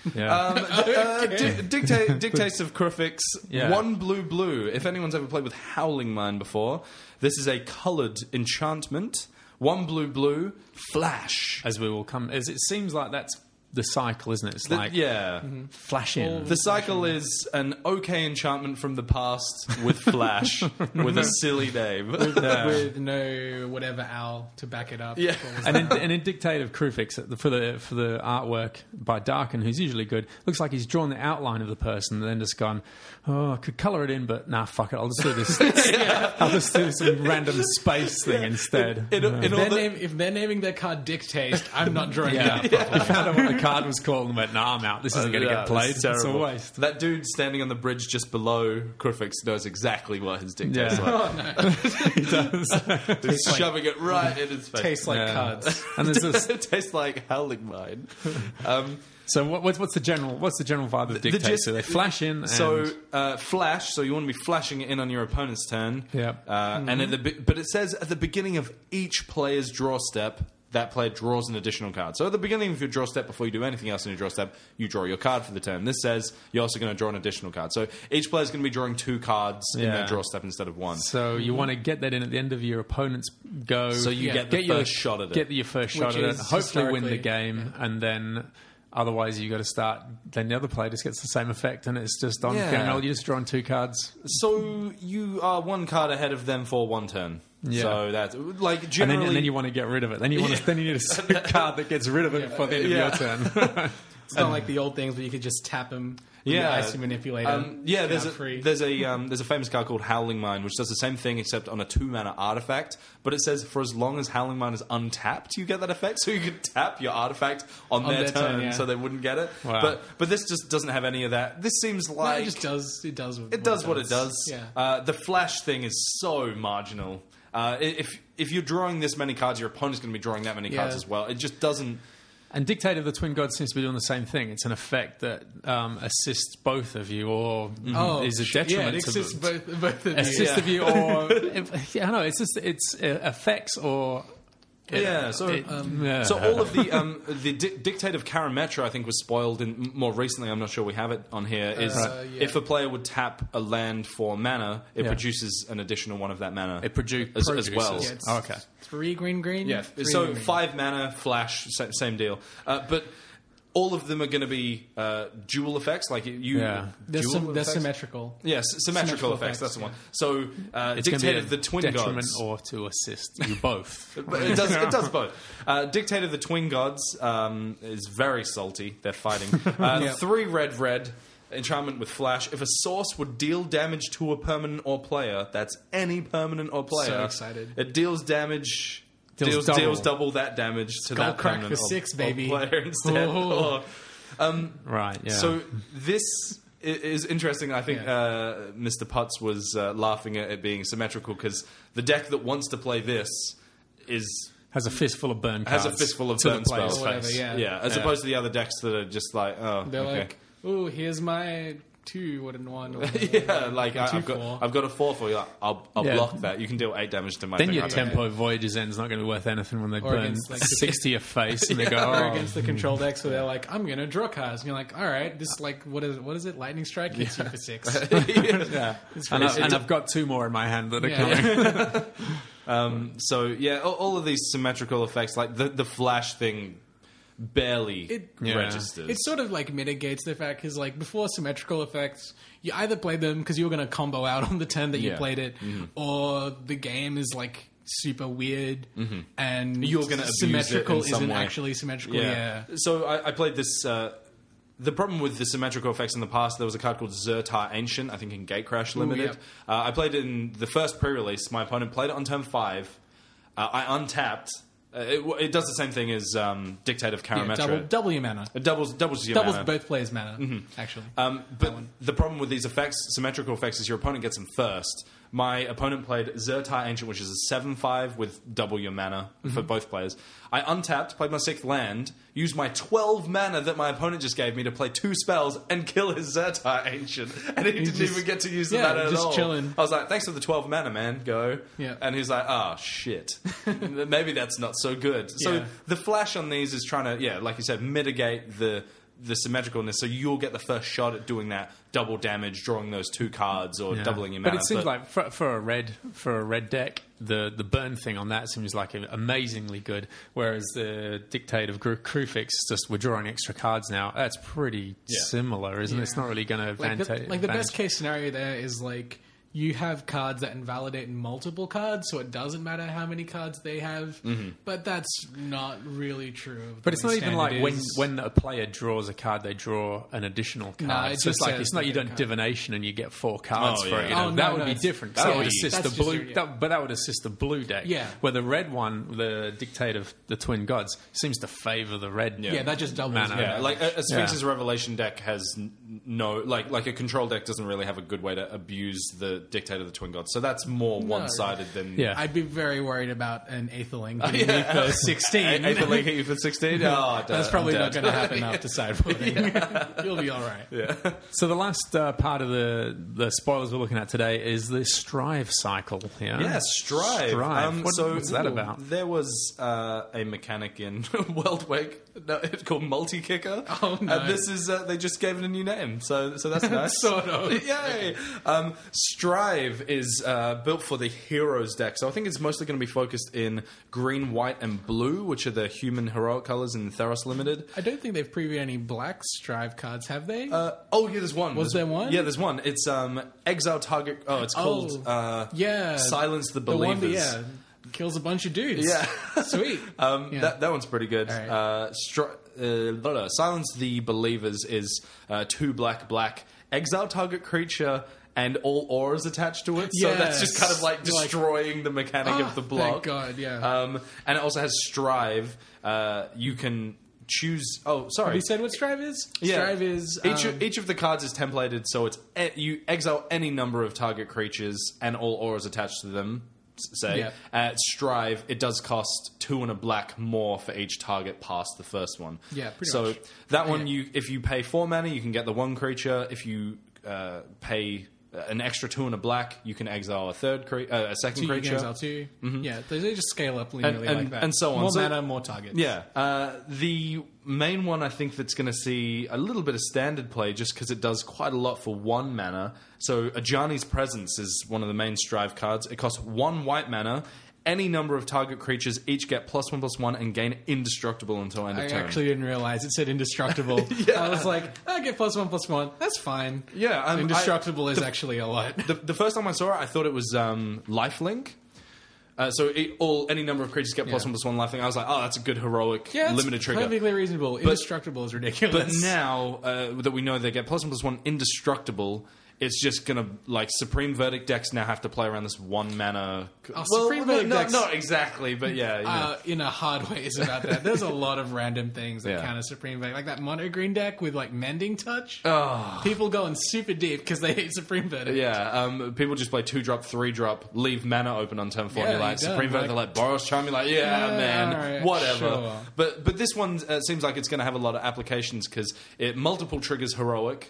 yeah. Dictates of Crufix. Yeah. 1 blue. If anyone's ever played with Howling Mine before, this is a coloured enchantment. 1 blue. Flash. As we will come, as it seems like that's the cycle, isn't it? It's like Yeah. flash in. The cycle is an okay enchantment from the past with Flash, with a silly name. With no whatever owl to back it up. Yeah. What was And in Dictate of Crewfix, for the artwork by Darken, who's usually good, looks like he's drawn the outline of the person and then just gone, I could colour it in, but nah, fuck it, I'll just do this. I'll just do some random space thing instead. if they're naming their card Dictate, I'm not drawing it up. He found out what the card was called and went, nah, I'm out. This isn't going to get played. It's a waste. That dude standing on the bridge just below Crufix knows exactly what his dictate's Yeah. like. He does. He's shoving it right in his face. Tastes like Yeah. cards. And there's this. It tastes like Howling Mine. So what's the general vibe of Dictate? gist- So they flash in. And So flash. So you want to be flashing it in on your opponent's turn. Yeah. And but it says at the beginning of each player's draw step, that player draws an additional card. So at the beginning of your draw step, before you do anything else in your draw step, you draw your card for the turn. This says you're also going to draw an additional card. So each player's going to be drawing 2 cards in their draw step instead of 1. So you want to get that in at the end of your opponent's go. So you get the first shot at it. Get your first shot Which at it. is Hopefully win the historically- game, and then otherwise you got to start. Then the other player just gets the same effect, and it's just on. Yeah. You're just drawing 2 cards, So you are 1 card ahead of them for 1 turn. Yeah. So that's like generally. and then you want to get rid of it. Then you want to. Then you need a card that gets rid of it for the end of your turn. It's not like the old things where you could just tap them. With Yeah. your Icy Manipulator. there's free. there's a famous card called Howling Mine, which does the same thing except on a 2 mana artifact. But it says for as long as Howling Mine is untapped, you get that effect. So you could tap your artifact on their turn, yeah. so they wouldn't get it. Wow. But this just doesn't have any of that. This seems No, like it just does. It does. it does what it does. Yeah. The flash thing is so marginal. If you're drawing this many cards, your opponent's going to be drawing that many cards Yeah. as well. It just doesn't. And Dictate of the Twin Gods seems to be doing the same thing. It's an effect that assists both of you, or is a detriment it to assists both of you. assist of you, or I know it's just affects or Yeah, so all of the Dictate of Karametra, I think, was spoiled in more recently. I'm not sure we have it on here. Is if a player would tap a land for mana, it produces an additional one of that mana. It produces as well. Yeah, okay. 3 green. Yeah, Three so green. 5 mana, flash, same deal. But all of them are going to be dual effects, like you. Yeah. They're effects? symmetrical. Yes, symmetrical effects. That's the one. So It's Dictate gonna of be the Twin detriment Gods. or to assist you both. But it does both. Dictate of the Twin Gods is very salty. They're fighting. 3 red. Enchantment with flash. If a source would deal damage to a permanent or player, that's any permanent or player. So excited. It deals damage. Deals Deals double. double that damage to Skull that crack permanent for 6, or baby. player instead. Oh. Right, yeah. So this is interesting. I think Mr. Putz was laughing at it being symmetrical because the deck that wants to play this has a fistful of burn cards. has a fistful of to the burn player's spells. Whatever, face. yeah. As opposed to the other decks that are just like, oh, They're okay. like, "Ooh, here's my 2 wooden one." Or Yeah, like I've 2/4. got a 4 for you. Like, I'll Yeah. block that. You can deal 8 damage to my Then thing. your I don't Tempo Voyager's End's not going to be worth anything when they Or burn against, like, 6 to your face and they go, Or oh. against the control decks where they're like, "I'm gonna draw cards," and you're like, "All right, this like what is it? Lightning strike hits you for 6." Yeah. And I've got 2 more in my hand that are coming. So yeah, all of these symmetrical effects, like the flash thing, barely Yeah. registers. It sort of like mitigates the fact because like before symmetrical effects, you either played them because you were going to combo out on the turn that you Yeah. played it, or the game is like super weird and You're gonna abuse it symmetrical in some isn't way. actually symmetrical. Yeah. So I played this. The problem with the symmetrical effects in the past, there was a card called Zertar Ancient, I think in Gatecrash Limited. yep. I played it in the first pre-release. My opponent played it on turn 5. I untapped. It does the same thing as Dictate of Karametra. Double your mana. It doubles your Doubles mana. both players' mana, actually. But the problem with these effects, symmetrical effects, is your opponent gets them first. My opponent played Zertar Ancient, which is a 7/5 with double your mana for both players. I untapped, played my 6th land, used my 12 mana that my opponent just gave me to play 2 spells and kill his Zertar Ancient. And he didn't just- even get to use the yeah, mana at just all. chilling. I was like, thanks for the 12 mana, man. Go. Yeah. And he's like, oh, shit. Maybe that's not so good. So Yeah. the flash on these is trying to, like you said, mitigate the symmetricalness, so you'll get the first shot at doing that double damage, drawing those 2 cards or doubling your mana. But it seems like for a red deck, the burn thing on that seems like amazingly good. Whereas the Dictate of Krufix, just we're drawing extra cards now. That's pretty similar, isn't it? It's not really going to advantage. Like the best case scenario there is like you have cards that invalidate multiple cards, so it doesn't matter how many cards they have. But that's not really true. of But the it's way not even like Standard is. when a player draws a card, they draw an additional card. No, it so just it's like says it's not they you get a don't card. divination and you get 4 cards Oh, for yeah. it. You know, Oh, that no, would be it's- different. that's That would just- assist that's the just blue. your- yeah. But that would assist the blue deck. Yeah. Where the red one, the Dictate of the Twin Gods, seems to favour the red. Yeah, that just doubles. Mana. Yeah, like a Sphinx's Revelation deck has no like a control deck doesn't really have a good way to abuse the Dictate of the Twin Gods. So that's more one-sided than Yeah. I'd be very worried about an Aetherling giving me for 16. Aetherling hit you for 16. That's probably not going to happen after sideboarding. You'll be all right. So the last part of the spoilers we're looking at today is the Strive cycle. Yeah, Strive. What's that about? There was a mechanic in Worldwake. No, it's called Multi-Kicker. Oh, no. And this is they just gave it a new name, so that's nice. Sort of. Yay! Strive is built for the Heroes deck, so I think it's mostly going to be focused in green, white, and blue, which are the human heroic colors in Theros Limited. I don't think they've previewed any black Strive cards, have they? Yeah, there's one. Was there one? Yeah, there's one. It's exile target. Oh, it's called yeah. Silence the The one Believers. that, kills a bunch of dudes. Yeah. Sweet. That one's pretty good. All right. Silence the Believers is 2 black. Exile target creature and all auras attached to it. So that's just kind of like destroying the mechanic of the block. Thank God, yeah. And it also has Strive. You can choose. Oh, sorry. Have you said what Strive is? Yeah. Strive is... each of the cards is templated, so it's you exile any number of target creatures and all auras attached to them. Say Yeah. at Strive, it does cost 2 and a black more for each target past the first one. Yeah, pretty so much. that one, if you pay 4 mana, you can get the 1 creature. If you pay an extra 2 and a black, you can exile a second You creature. can exile 2. Yeah, they just scale up linearly like that. And so on. More So- mana, more targets. Yeah. The main one I think that's going to see a little bit of standard play just because it does quite a lot for 1 mana. So Ajani's Presence is one of the main Strive cards. It costs 1 white mana. Any number of target creatures each get +1/+1 and gain indestructible until end of I turn. actually didn't realize it said indestructible. I was like, I get +1/+1. That's fine. Yeah, Indestructible is actually a lot. The first time I saw it, I thought it was lifelink. So any number of creatures get +1/+1 lifelink. I was like, oh, that's a good heroic limited trigger. Perfectly reasonable. Indestructible is ridiculous. But now that we know they get +1/+1 indestructible, it's just gonna like Supreme Verdict decks now have to play around this 1 mana. Supreme Verdict decks- not exactly, but yeah. You know. In a hard way is about that. There's a lot of random things that Yeah. counter Supreme Verdict. Like that mono green deck with like Mending Touch. Oh. People going super deep because they hate Supreme Verdict. Yeah, people just play 2-drop, 3-drop, leave mana open on turn 4, and Yeah, you're like, you're done. Supreme Verdict, like Boros Charm, you're like, yeah, man, alright, whatever. sure. But this one seems like it's going to have a lot of applications because it multiple triggers heroic.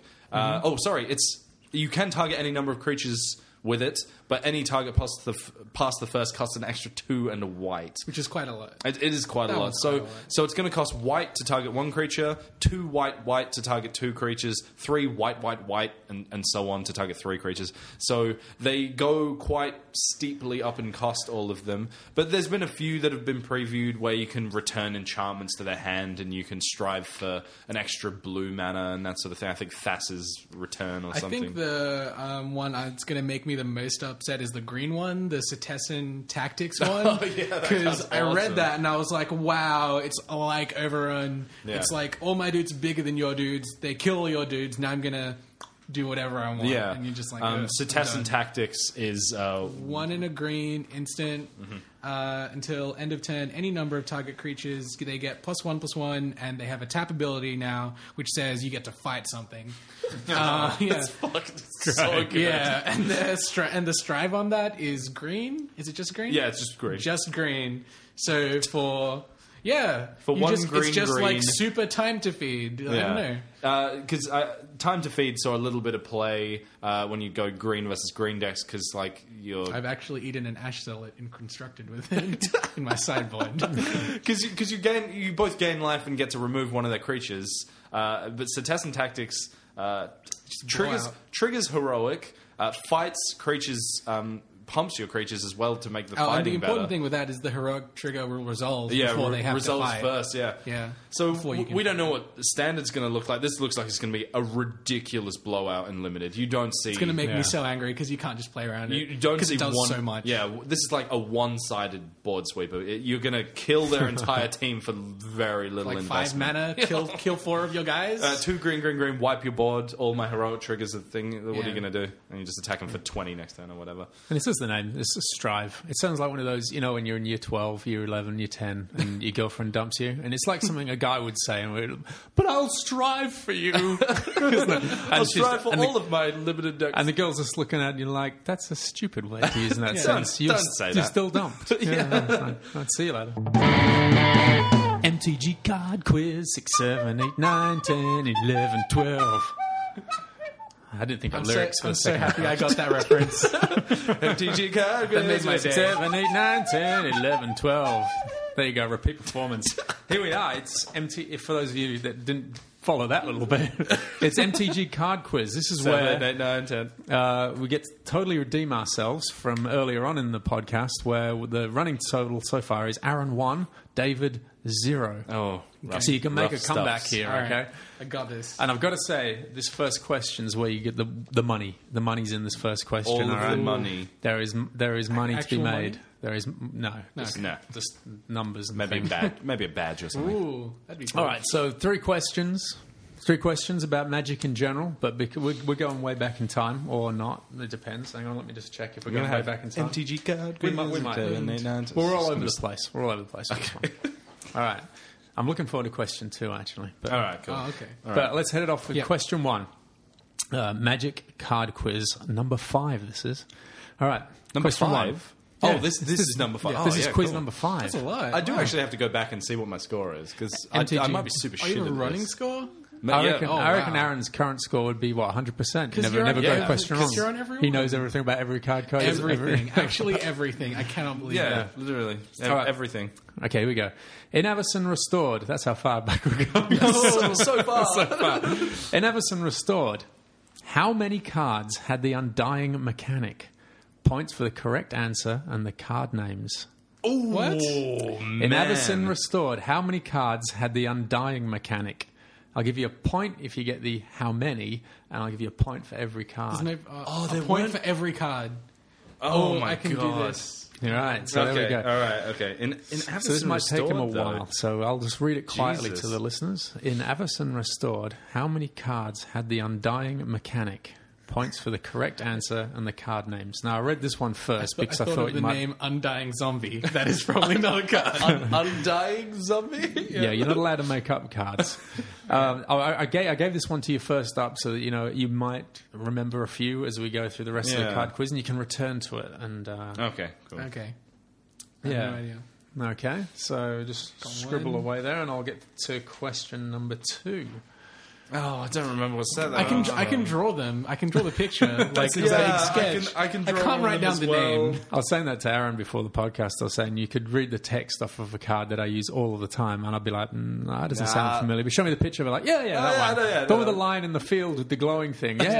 You can target any number of creatures with it, but any target past the first costs an extra 2 and a white. Which is quite a lot. It is quite a That lot. one's quite a lot. So it's going to cost white to target 1 creature, 2 white to target 2 creatures, 3 white, and so on to target 3 creatures. So they go quite steeply up in cost, all of them. But there's been a few that have been previewed where you can return enchantments to their hand and you can strive for an extra blue mana and that sort of thing. I think Thassa's Return or something. I think the one that's going to make me the most upset is the green one, the Cetessan Tactics one. Oh, yeah, that Because sounds I awesome. read that and I was like, wow, it's like Overrun. Yeah. It's like all my dudes bigger than your dudes. They kill all your dudes. Now I'm going to do whatever I want. Yeah. And you're just like, Cetessan done. Tactics is 1 in a green instant Mm-hmm. until end of turn. Any number of target creatures, they get +1/+1, and they have a tap ability now, which says you get to fight something. Yeah. so good. Yeah, and the strive on that is green. Is it just green? Yeah, it's just green. Just green. So for one green, it's just green. like super time to feed. I don't know. Because time to feed saw a little bit of play when you go green versus green decks because like you're I've actually eaten an ash zealot and constructed with it in my sideboard. because you both gain life and get to remove one of their creatures. But Cetessan Tactics triggers heroic, fights creatures. Pumps your creatures as well to make the and the fighting important better. thing with that is the heroic trigger will resolve Yeah, before they have resolves to fight. first. Yeah, Yeah. So Before you can we don't know what the standard's going to look like. This looks like it's going to be a ridiculous blowout in limited. You don't see. It's going to make me so angry because you can't just play around it. You don't 'Cause see it does one, so much. Yeah, this is like a one-sided board sweeper. You're going to kill their entire team for very little Like 5 investment. mana, kill 4 of your guys. 2 green, wipe your board. All my heroic triggers are the thing. What are Yeah. you going to do? And you just attack them for 20 next turn or whatever. And this is the name. This is Strive. It sounds like one of those, when you're in year 12, year 11, year 10, and your girlfriend dumps you. And it's like something a guy would say, but I'll strive for you. I'll strive for all of my limited decks. And the girl's just looking at you like, that's a stupid way to use in that sense. Don't say You're that. still dumped. I'll see you later. MTG card quiz 6, 7, 8, 9, 10, 11, 12. I didn't think of lyrics for a I'm so second. happy I got that reference. MTG card. That made my day. 7, 8, 9, 10, 11, 12. There you go, repeat performance. Here we are. It's for those of you that didn't follow that little bit, it's MTG Card Quiz. This is 7, where 8, 9, 10. we get to totally redeem ourselves from earlier on in the podcast, where the running total so far is Aaron 1, David 0. Oh, rough, so you can make a rough comeback stuffs. here, All right. okay? I got this. And I've got to say, this first question is where you get the money. The money's in this first question. All of all right? the money. There is money to be Actual made. money? There is no, just numbers. And Maybe things. maybe a badge or something. Ooh, that'd be cool. All right, so 3 questions. 3 questions about Magic in general, but we're going way back in time or not. It depends. Hang on, let me just check if we're going way back in time. MTG card. We might. 7, 8, 9, 10. We're all over the place. We're all over the place. with this one. All right. I'm looking forward to question 2, actually. But, All right, cool. Oh, okay. but let's head it off with Yeah. question 1. Magic card quiz number 5, this is. All right. Number question 5? 1. Oh, Yeah, this is number 5. Oh, this is yeah, quiz cool. number 5. That's a lot. I do actually have to go back and see what my score is because I MTG. might be super Are shit you at a running this. score? I reckon, Oh, I reckon wow. Aaron's current score would be, 100%? Never, you're on- never got a yeah, question 'cause wrong. you're on every He one. knows everything about every card code. Everything. Actually, everything. I cannot believe Yeah, that. literally. right. Everything. Okay, here we go. In Everson Restored, that's how far back we're going. so far. In Everson Restored, how many cards had the Undying mechanic? Points for the correct answer and the card names. What? In Everson Restored, how many cards had the Undying mechanic? I'll give you a point if you get the how many, and I'll give you a point for every card. There's no, a there point weren't- for every card. Oh, my I can God. do this. All right, so there we go. All right. Okay. In Everson So this might take him a Restored, while, though, so I'll just read it quietly Jesus. to the listeners. In Everson Restored, how many cards had the Undying mechanic? Points for the correct answer and the card names. Now, I read this one first because I I thought thought of you the might... name Undying Zombie. That is probably not a card. Undying Zombie. Yeah, you're not allowed to make up cards. I gave this one to you first up so that you might remember a few as we go through the rest of the Yeah. card quiz, and you can return to it. And Okay. Cool. Okay. I have yeah, no idea. okay. So just scribble one. away there, and I'll get to question number 2. Oh, I don't remember what's that. I can draw them. I can draw the picture like Yeah, a I sketch. can draw can't one write of down as the well. name. I was saying that to Aaron before the podcast. I was saying you could read the text off of a card that I use all of the time, and I'd be like, that doesn't sound familiar. But show me the picture, I'd be like, that yeah, one. I know, The one with the line in the field with the glowing thing. Yeah,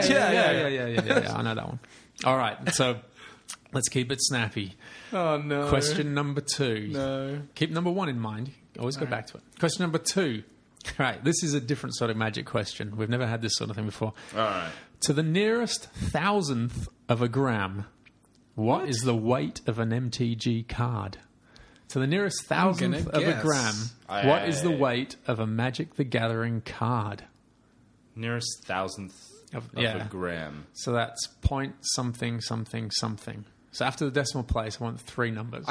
I know that one. All right, so let's keep it snappy. Oh no. Question number 2. No. Keep number 1 in mind. Always go back to it. Question number 2. All right, this is a different sort of magic question. We've never had this sort of thing before. All right. To the nearest thousandth of a gram, what is the weight of an MTG card? To the nearest thousandth gonna of a guess. gram, what is the weight of a Magic the Gathering card? Nearest thousandth of yeah. a gram. So that's point something something something. So after the decimal place, I want 3 numbers.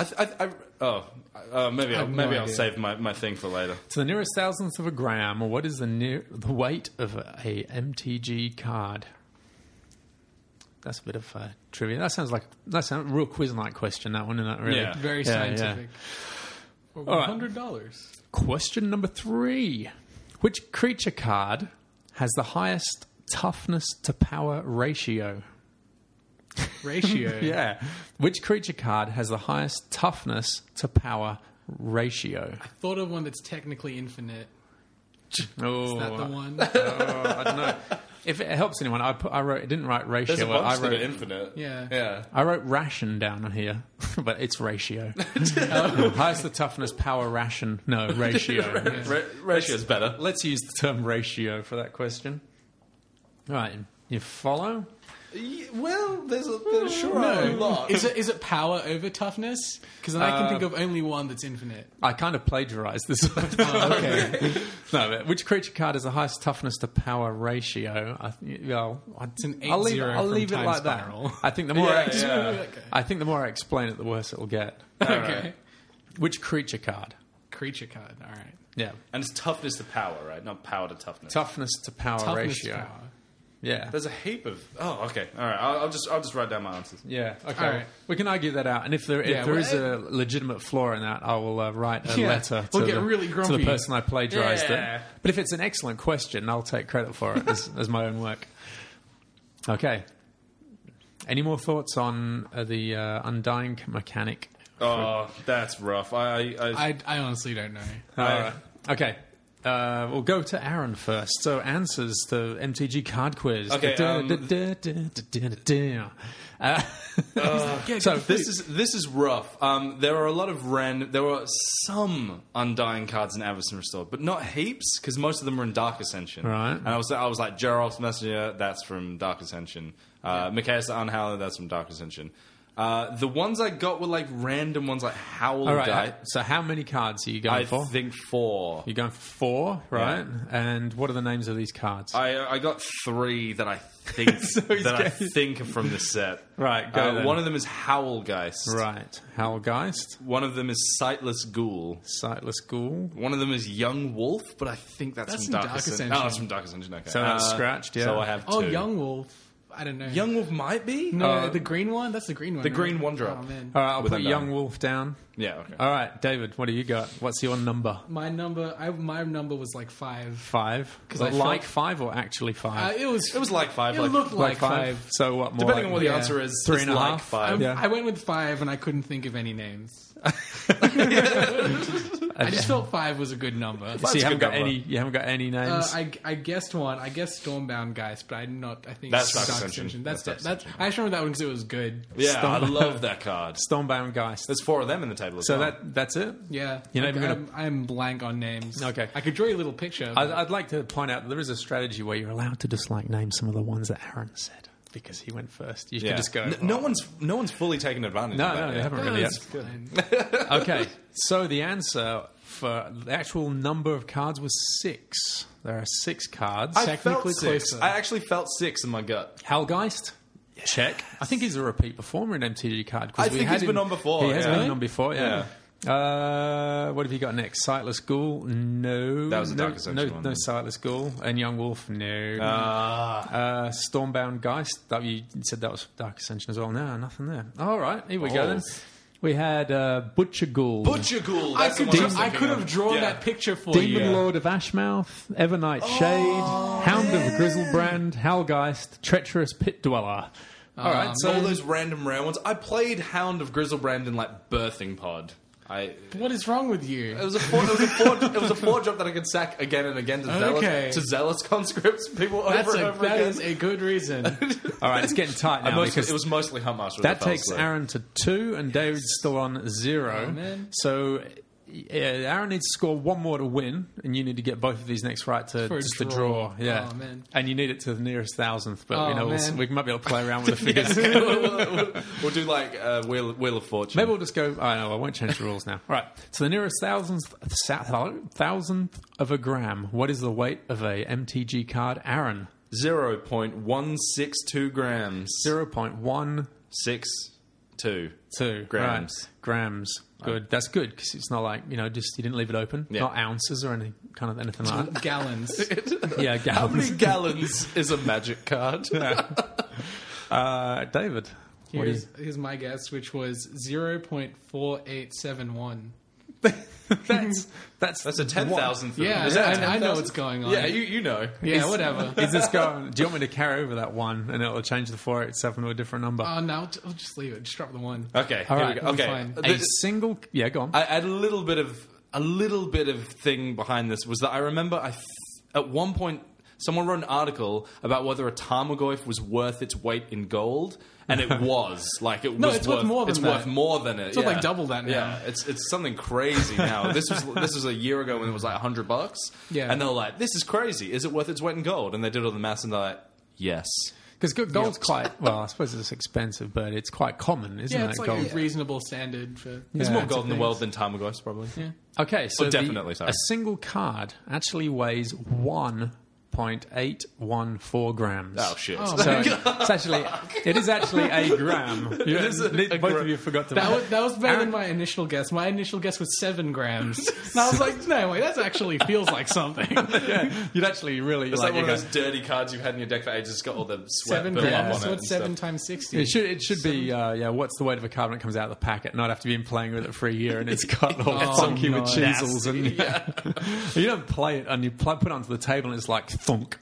Maybe have no maybe I'll idea. save my thing for later. To the nearest thousandth of a gram, what is the weight of a MTG card? That's a bit of trivia. That's a real quiz-like question. That one, isn't it? Really? Yeah. Very scientific. For All right. $100. Question number 3: which creature card has the highest toughness to power ratio? Ratio. Yeah. Which creature card has the highest toughness to power ratio? I thought of one that's technically infinite. Oh, Is that the one? I don't know. If it helps anyone, I didn't write ratio. There's a bunch I that are wrote infinite. Yeah. Yeah. I wrote ration down here, but it's ratio. Highest the toughness power ration. No, ratio. Ratio's better. Let's use the term ratio for that question. All right, you follow? Well, there's sure a lot. Is it power over toughness? Because then I can think of only one that's infinite. I kind of plagiarized this one. Okay. No, but which creature card has the highest toughness to power ratio? It's an 8-0 I'll leave it from like Time Spiral. that. I think the more Yeah. I think the more I explain it, the worse it will get. Okay. Which creature card? Creature card. All right. Yeah, And it's toughness to power, right? Not power to toughness. toughness to power Toughness ratio. power. Yeah, There's a heap of. Oh, okay. All right. I'll just write down my answers. yeah. Okay, All right. we can argue that out. And if there is a legitimate flaw in that, I will write a Yeah, letter we'll to, get really to grumpy. the person I plagiarized Yeah. it. But if it's an excellent question, I'll take credit for it as my own work. Okay. Any more thoughts on the Undying mechanic? Oh, that's rough. I honestly don't know. All right. Okay. We'll go to Aaron first. So answers to MTG card quiz. Okay, So This is rough. There are a lot of there were some Undying cards in Everson Restored, but not heaps because most of them are in Dark Ascension. Right. And I was like Geralt's Messenger, that's from Dark Ascension. Mikaeus the Unhowler, that's from Dark Ascension. The ones I got were like random ones like Howl all right. Guy. So how many cards are you going I for? think 4. You're going for 4, right? And what are the names of these cards? I got 3 that I think he's think are from this set. Right, go then. One of them is Howlgeist. Right. Howlgeist, One of them is Sightless Ghoul. Sightless Ghoul. One of them is Young Wolf, but I think that's That's from from Dark Dark Ascension. Ascension. Oh, that's from Dark Ascension. Okay. So that's scratched, yeah. So I have 2. Oh, Young Wolf. I don't know. Young Wolf might be. No, the green one. That's the green one. The right? green one drop. Oh man. All right, I'll With put a Young nine. Wolf down. Yeah. Okay. All right, David, what do you got? What's your number? My number was like 5. 5? 'Cause Was it I like felt- 5 or actually 5? It was like 5. It Like, looked like 5. So what? More depending like, on what the yeah. answer is, 3.5? it's like 5. Yeah. I went with 5 and I couldn't think of any names. I just felt 5 was a good number. So you haven't good got number. any. You haven't got any names. I guessed one. I guessed Stormbound Geist, but I think That's it's Dark Ascension. That's That's I just remember that one because it was good. Yeah, I Stormbound. love that card. Stormbound Geist. There's 4 of them in the table as So well. that's it. Yeah, You're not even I'm blank on names. Okay. I could draw you a little picture. but- I'd like to point out that there is a strategy where you're allowed to just like name some of the ones that Aaron said because he went first. You could just go. No one's fully taken advantage No, of that. no, yet. they haven't really yet. That's fine. Okay, so the answer for the actual number of cards was 6. There are 6 cards. I felt Technically 6. closer. I actually felt 6 in my gut. Hellgeist. Check. I think he's a repeat performer in MTG Card. 'cause I we think had he's been on before, He has yeah. been on before, yeah. What have you got next? Sightless Ghoul? No. That was a Dark Ascension no, one. No Sightless Ghoul. And Young Wolf? No. Stormbound Geist? That you said that was Dark Ascension as well. No, nothing there. All right, here we go then. We had Butcher Ghoul. Butcher Ghoul. I That's the could one I could have drawn Yeah. that picture for Demon you. Lord of Ashmouth, Evernight Shade, Hound of Grizzlebrand, Hellgeist, Treacherous Pit Dweller. All right, So all so those random rare ones. I played Hound of Grizzlebrand in like Birthing Pod. What is wrong with you? It was a 4 drop that I could sack again and again Okay. to zealous conscripts people over That's and over that again. is a good reason. all right, it's getting tight now because it was mostly Huntmaster. that takes Aaron to 2, and David's still on 0. Oh, man. So Aaron needs to score 1 more to win, and you need to get both of these next right to For a just to draw. draw. Yeah, Oh, man. and you need it to the nearest thousandth. But Oh, man. we might be able to play around with the figures. We'll do like Wheel of Fortune. Maybe we'll just go. I know I won't change the rules now. Right. So the nearest thousandth of a gram. What is the weight of a MTG card, Aaron? 0.162 grams. 0.162 grams. Right. Grams. Good. That's good because it's not like just you didn't leave it open. Yeah. Not ounces or anything like that. Gallons. Yeah, How gallons. many gallons is a magic card? David. What do you? Here's my guess, which was 0.4871. That's That's a 10,000th. Yeah, Is that a I know 10,000th? what's going on. Yeah, you know. Yeah, whatever. Is this going? Do you want me to carry over that 1 and it'll change the 487 to a different number? Oh no, I'll just leave it. Just drop the 1. Okay, All here right, we go. I'm Okay, fine. A single. Yeah, go on. I had a little bit of thing behind this was that I remember at one point someone wrote an article about whether a Tarmogoyf was worth its weight in gold, and it was like it No, was it's worth more than it's that. worth more than it. It's worth like double that now. Yeah, it's something crazy now. This was a year ago when it was like $100. Yeah. and they were like, "This is crazy. Is it worth its weight in gold?" And they did all the maths, and they're like, "Yes." Because gold's quite well. I suppose it's expensive, but it's quite common, isn't Yeah, it? it's like gold. a reasonable standard for. There's Yeah, more it's gold in the things. world than Tarmogoyfs, probably. Yeah. Okay, so definitely, sorry. a single card actually weighs 1.814 grams. Oh shit! Oh, So it is actually a gram. Both of you forgot to. That was better than my initial guess. My initial guess was 7 grams. And I was like, no, wait, that actually feels like something. You'd actually really It's like one of you those dirty cards you've had in your deck for ages. It's got all the sweat 7 built up grams. on So it. it's and 7 stuff. times 60. It should be what's the weight of a card when it comes out of the packet? Not after been playing with it for a year and it's got all Oh, funky with nice. chisels and you don't play it and you put it onto the table and it's like thunk.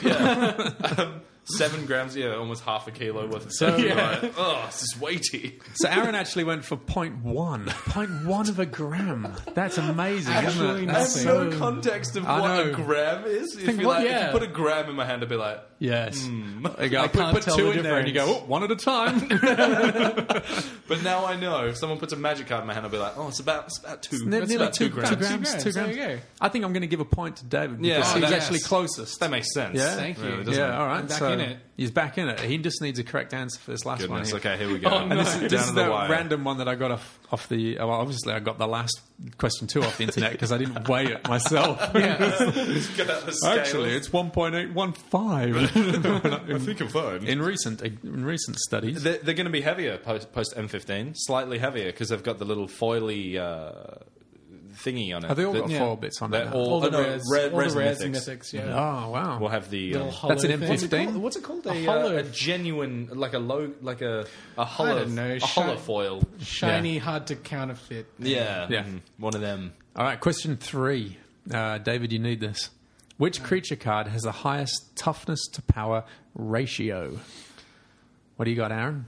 7 grams, yeah, almost half a kilo worth of So- stuff. Yeah. Right. Oh, this is weighty. So Aaron actually went for 0.1 of a gram. That's amazing, Actually isn't it? I have That's no so- context of I what know. a gram is. If you, what- if yeah. you put a gram in my hand, I'd be like, yes. You go, I can't put tell 2 the in there and you go, difference. oh, 1 at a time. but now I know. If someone puts a magic card in my hand, I'll be like, oh, it's about 2. Nearly It's about 2 grams. 2 grams. 2 There grams. you go. I think I'm going to give a point to David because Yeah, he was that's- actually closest. That makes sense. Yeah? Thank you. Really, doesn't Yeah, it? all right. I'm back so in it. He's back in it. He just needs a correct answer for this last Goodness. one. Okay, here we go. Oh, And no. this is This down is to the the wire. random one that I got off the. Well, obviously, I got the last question 2 off the internet because I didn't weigh it myself. Get out the scales. Actually, it's 1.815. I think I'm fine. in recent studies. They're going to be heavier post M15, slightly heavier because they've got the little foily thingy on it. Have they all got Yeah. 4 bits on They're it? all- All the no, rares, res and mythics. mythics. Yeah. Oh, wow. We'll have the Little hollow That's an thing. M15? What's it called? a genuine, like a hollow, don't know, a hollow foil. Shiny, hard to counterfeit. Yeah, Yeah. one of them. All right, question 3. David, you need this. Which creature card has the highest toughness to power ratio? What do you got, Aaron?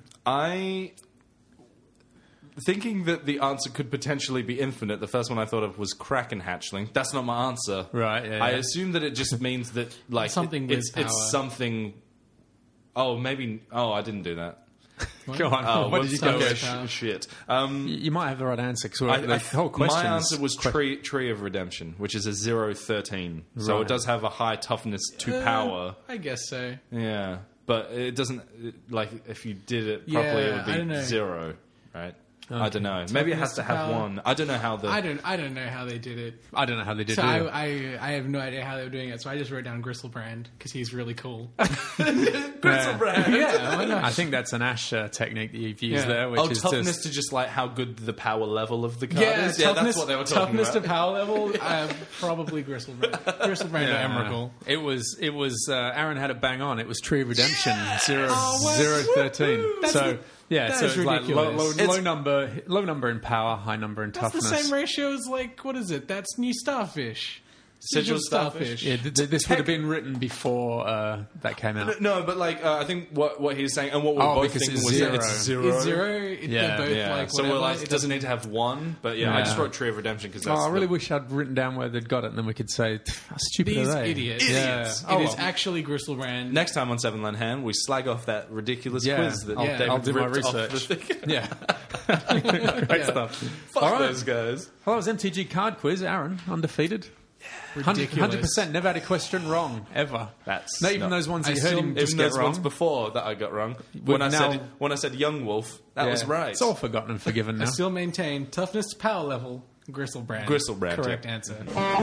Thinking that the answer could potentially be infinite, the first one I thought of was Kraken Hatchling. That's not my answer. Right, yeah, I yeah. assume that it just means that, like, Something it's with power. something. Oh, maybe. Oh, I didn't do that. Go on. Oh, what did you go okay, with? shit. You might have the right answer, because the whole question my is- answer was Tree of Redemption, which is a 0-13. So Right. it does have a high toughness to power. I guess so. Yeah. But it doesn't, like, if you did it properly, Yeah, it I don't would be know. 0, right? I don't know. Maybe it has to have power. one. I don't know how the. I don't know how they did it. I don't know how they did So it. I have no idea how they were doing it. So I just wrote down Gristlebrand because he's really cool. Gristlebrand. Yeah, why not? I think that's an Ash technique that you've used Yeah. there, which Oh, is toughness just... to just like how good the power level of the card Yeah, is. Yeah, toughness, that's what they were talking toughness about. to power level. Probably Gristlebrand. Gristlebrand or Emrakul. It was Aaron had it bang on. It was Tree of Redemption, 0-13. So that so is it's like ridiculous. low number in power, high number in That's the toughness. same ratio as like what is it? That's New Starfish. Sigil Starfish. Yeah, this would have been written before that came out. No, but like I think what he's saying and what we're Oh, both because thinking it's was zero. that it's 0. It's 0. Yeah. They're both Yeah, like so whatever. we're like it doesn't need to have one, but yeah, I Yeah. just wrote Tree of Redemption because Oh, that's. I really wish I'd written down where they'd got it, and then we could say, how stupid These are they? idiots. Yeah. It Oh, is well. actually Gristlebrand. Next time on Seven Land Hand, we slag off that ridiculous Yeah. quiz that Yeah. David I'll do my ripped off research. the thing. Yeah. Great stuff. Fuck All right. those guys. Well, that was MTG card quiz. Aaron, undefeated. Ridiculous. 100%. Never had a question wrong, ever. That's Not even not- those ones I that you heard still- him just Even get those wrong. ones before that I got wrong. When I said Young Wolf, that was Yeah. right. It's all forgotten and forgiven now. I still maintain toughness to power level. Gristlebrand. Gristlebrand, Correct yeah. answer.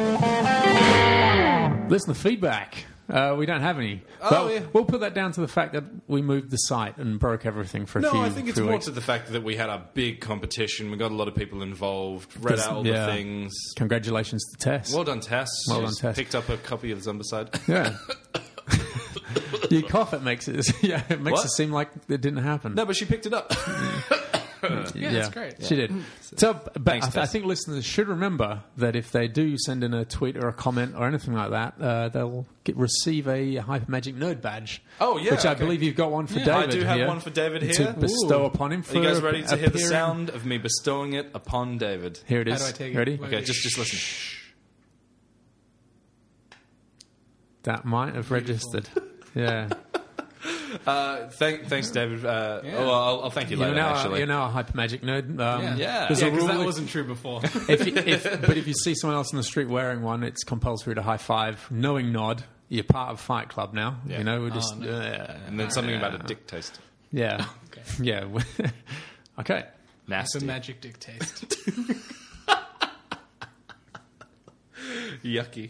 Listener feedback. We don't have any. Oh, But yeah. we'll put that down to the fact that we moved the site and broke everything for a No, few I think it's few more weeks. to the fact that we had a big competition. We got a lot of people involved. Read Because- out all yeah. the things. Congratulations to Tess. Well done, Tess. Well She's done, Tess. Picked up a copy of Zombicide. Yeah. You cough, it makes it makes What? it seem like it didn't happen. No, but she picked it up. Yeah, that's great. She did. So, but Thanks, I Tess. think listeners should remember that if they do send in a tweet or a comment or anything like that, they'll receive a Hypermagic Nerd badge. Oh, yeah, which I okay. believe you've got one for David. I do have here one for David to here. bestow Ooh. upon him. Are For you guys ready to hear the appearing- sound of me bestowing it upon David? Here it How is. do I take it? Ready? Wait. Okay, just listen. That might have registered. Yeah. Thanks, David. I'll thank you later, actually. You're now a Hypermagic nerd. Yeah. There's Yeah, a because rule. that wasn't true before. But if you see someone else in the street wearing one, it's compulsory to high five, knowing nod. You're part of Fight Club now. Yeah. You know, we're just And then something about a dick taste. yeah, yeah. Okay. Nasty. The magic dick taste. Yucky.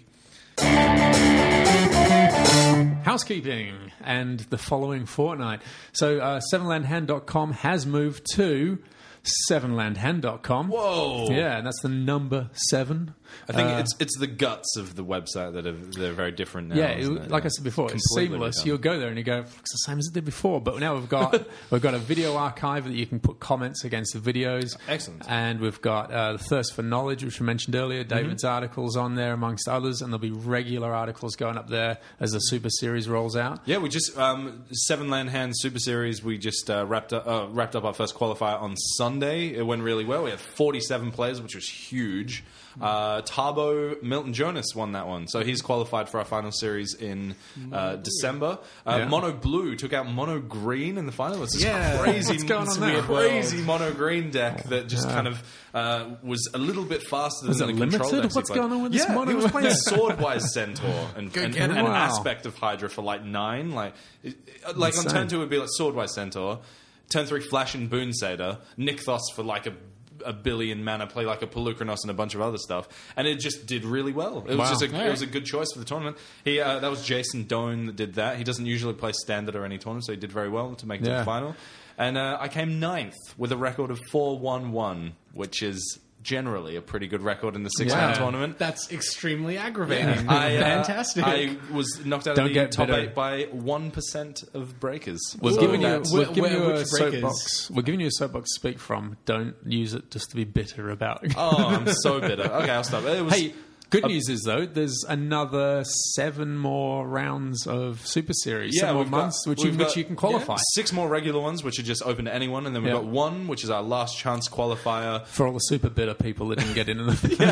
Housekeeping and the following fortnight. So, 7landhand.com has moved to 7landhand.com. Whoa. Yeah, and that's the number 7. I think it's the guts of the website that they're very different now. Yeah, isn't it? like I said before, it's Completely seamless. redone. You'll go there and you go, it's the same as it did before. But now we've got a video archive that you can put comments against the videos. Excellent. And we've got the Thirst for Knowledge, which we mentioned earlier. David's articles on there, amongst others, and there'll be regular articles going up there as the Super Series rolls out. Yeah, we just 7 Land Hand Super Series. We just wrapped up our first qualifier on Sunday. It went really well. We had 47 players, which was huge. Tabo Milton Jonas won that one, so he's qualified for our final series in December. Yeah. Mono Blue took out Mono Green in the final. It's this Yeah. crazy, What's going on there? crazy Mono Green deck that just kind of was a little bit faster Was than it the control limited? decks he What's played. going on with this Yeah, Mono? he was playing Swordwise Centaur and get an it. Wow. aspect of Hydra for like 9. Like on Insane. turn 2 it would be like Swordwise Centaur. Turn 3 Flash and Boon Satyr. Nykthos for like a billion mana, play like a Pelucranos and a bunch of other stuff, and it just did really well. It was Wow. just it was a good choice for the tournament. He that was Jason Doan that did that. He doesn't usually play standard or any tournament, so he did very well to make it to Yeah. the final. And I came 9th with a record of 4-1-1, which is generally a pretty good record in the 6-man tournament. That's extremely aggravating. Fantastic. I was knocked out of the top 8 by 1% of breakers. We're giving you a soapbox. We're giving you a soapbox to speak from. Don't use it just to be bitter about. Oh, I'm so bitter. Okay, I'll stop. Hey, good news is, though, there's another 7 more rounds of Super Series, 7 more months, which you can qualify. 6 more regular ones, which are just open to anyone, and then we've got 1, which is our last chance qualifier. For all the super bitter people that didn't get in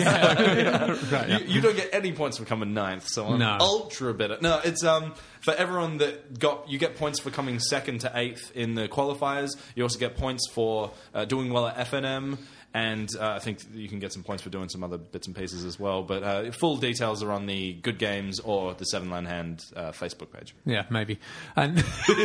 the You don't get any points for coming 9th, so I'm ultra bitter. No, it's for everyone that you get points for coming 2nd to 8th in the qualifiers. You also get points for doing well at FNM. And I think you can get some points for doing some other bits and pieces as well. But full details are on the Good Games or the 7-Land Hand Facebook page. Yeah, maybe. And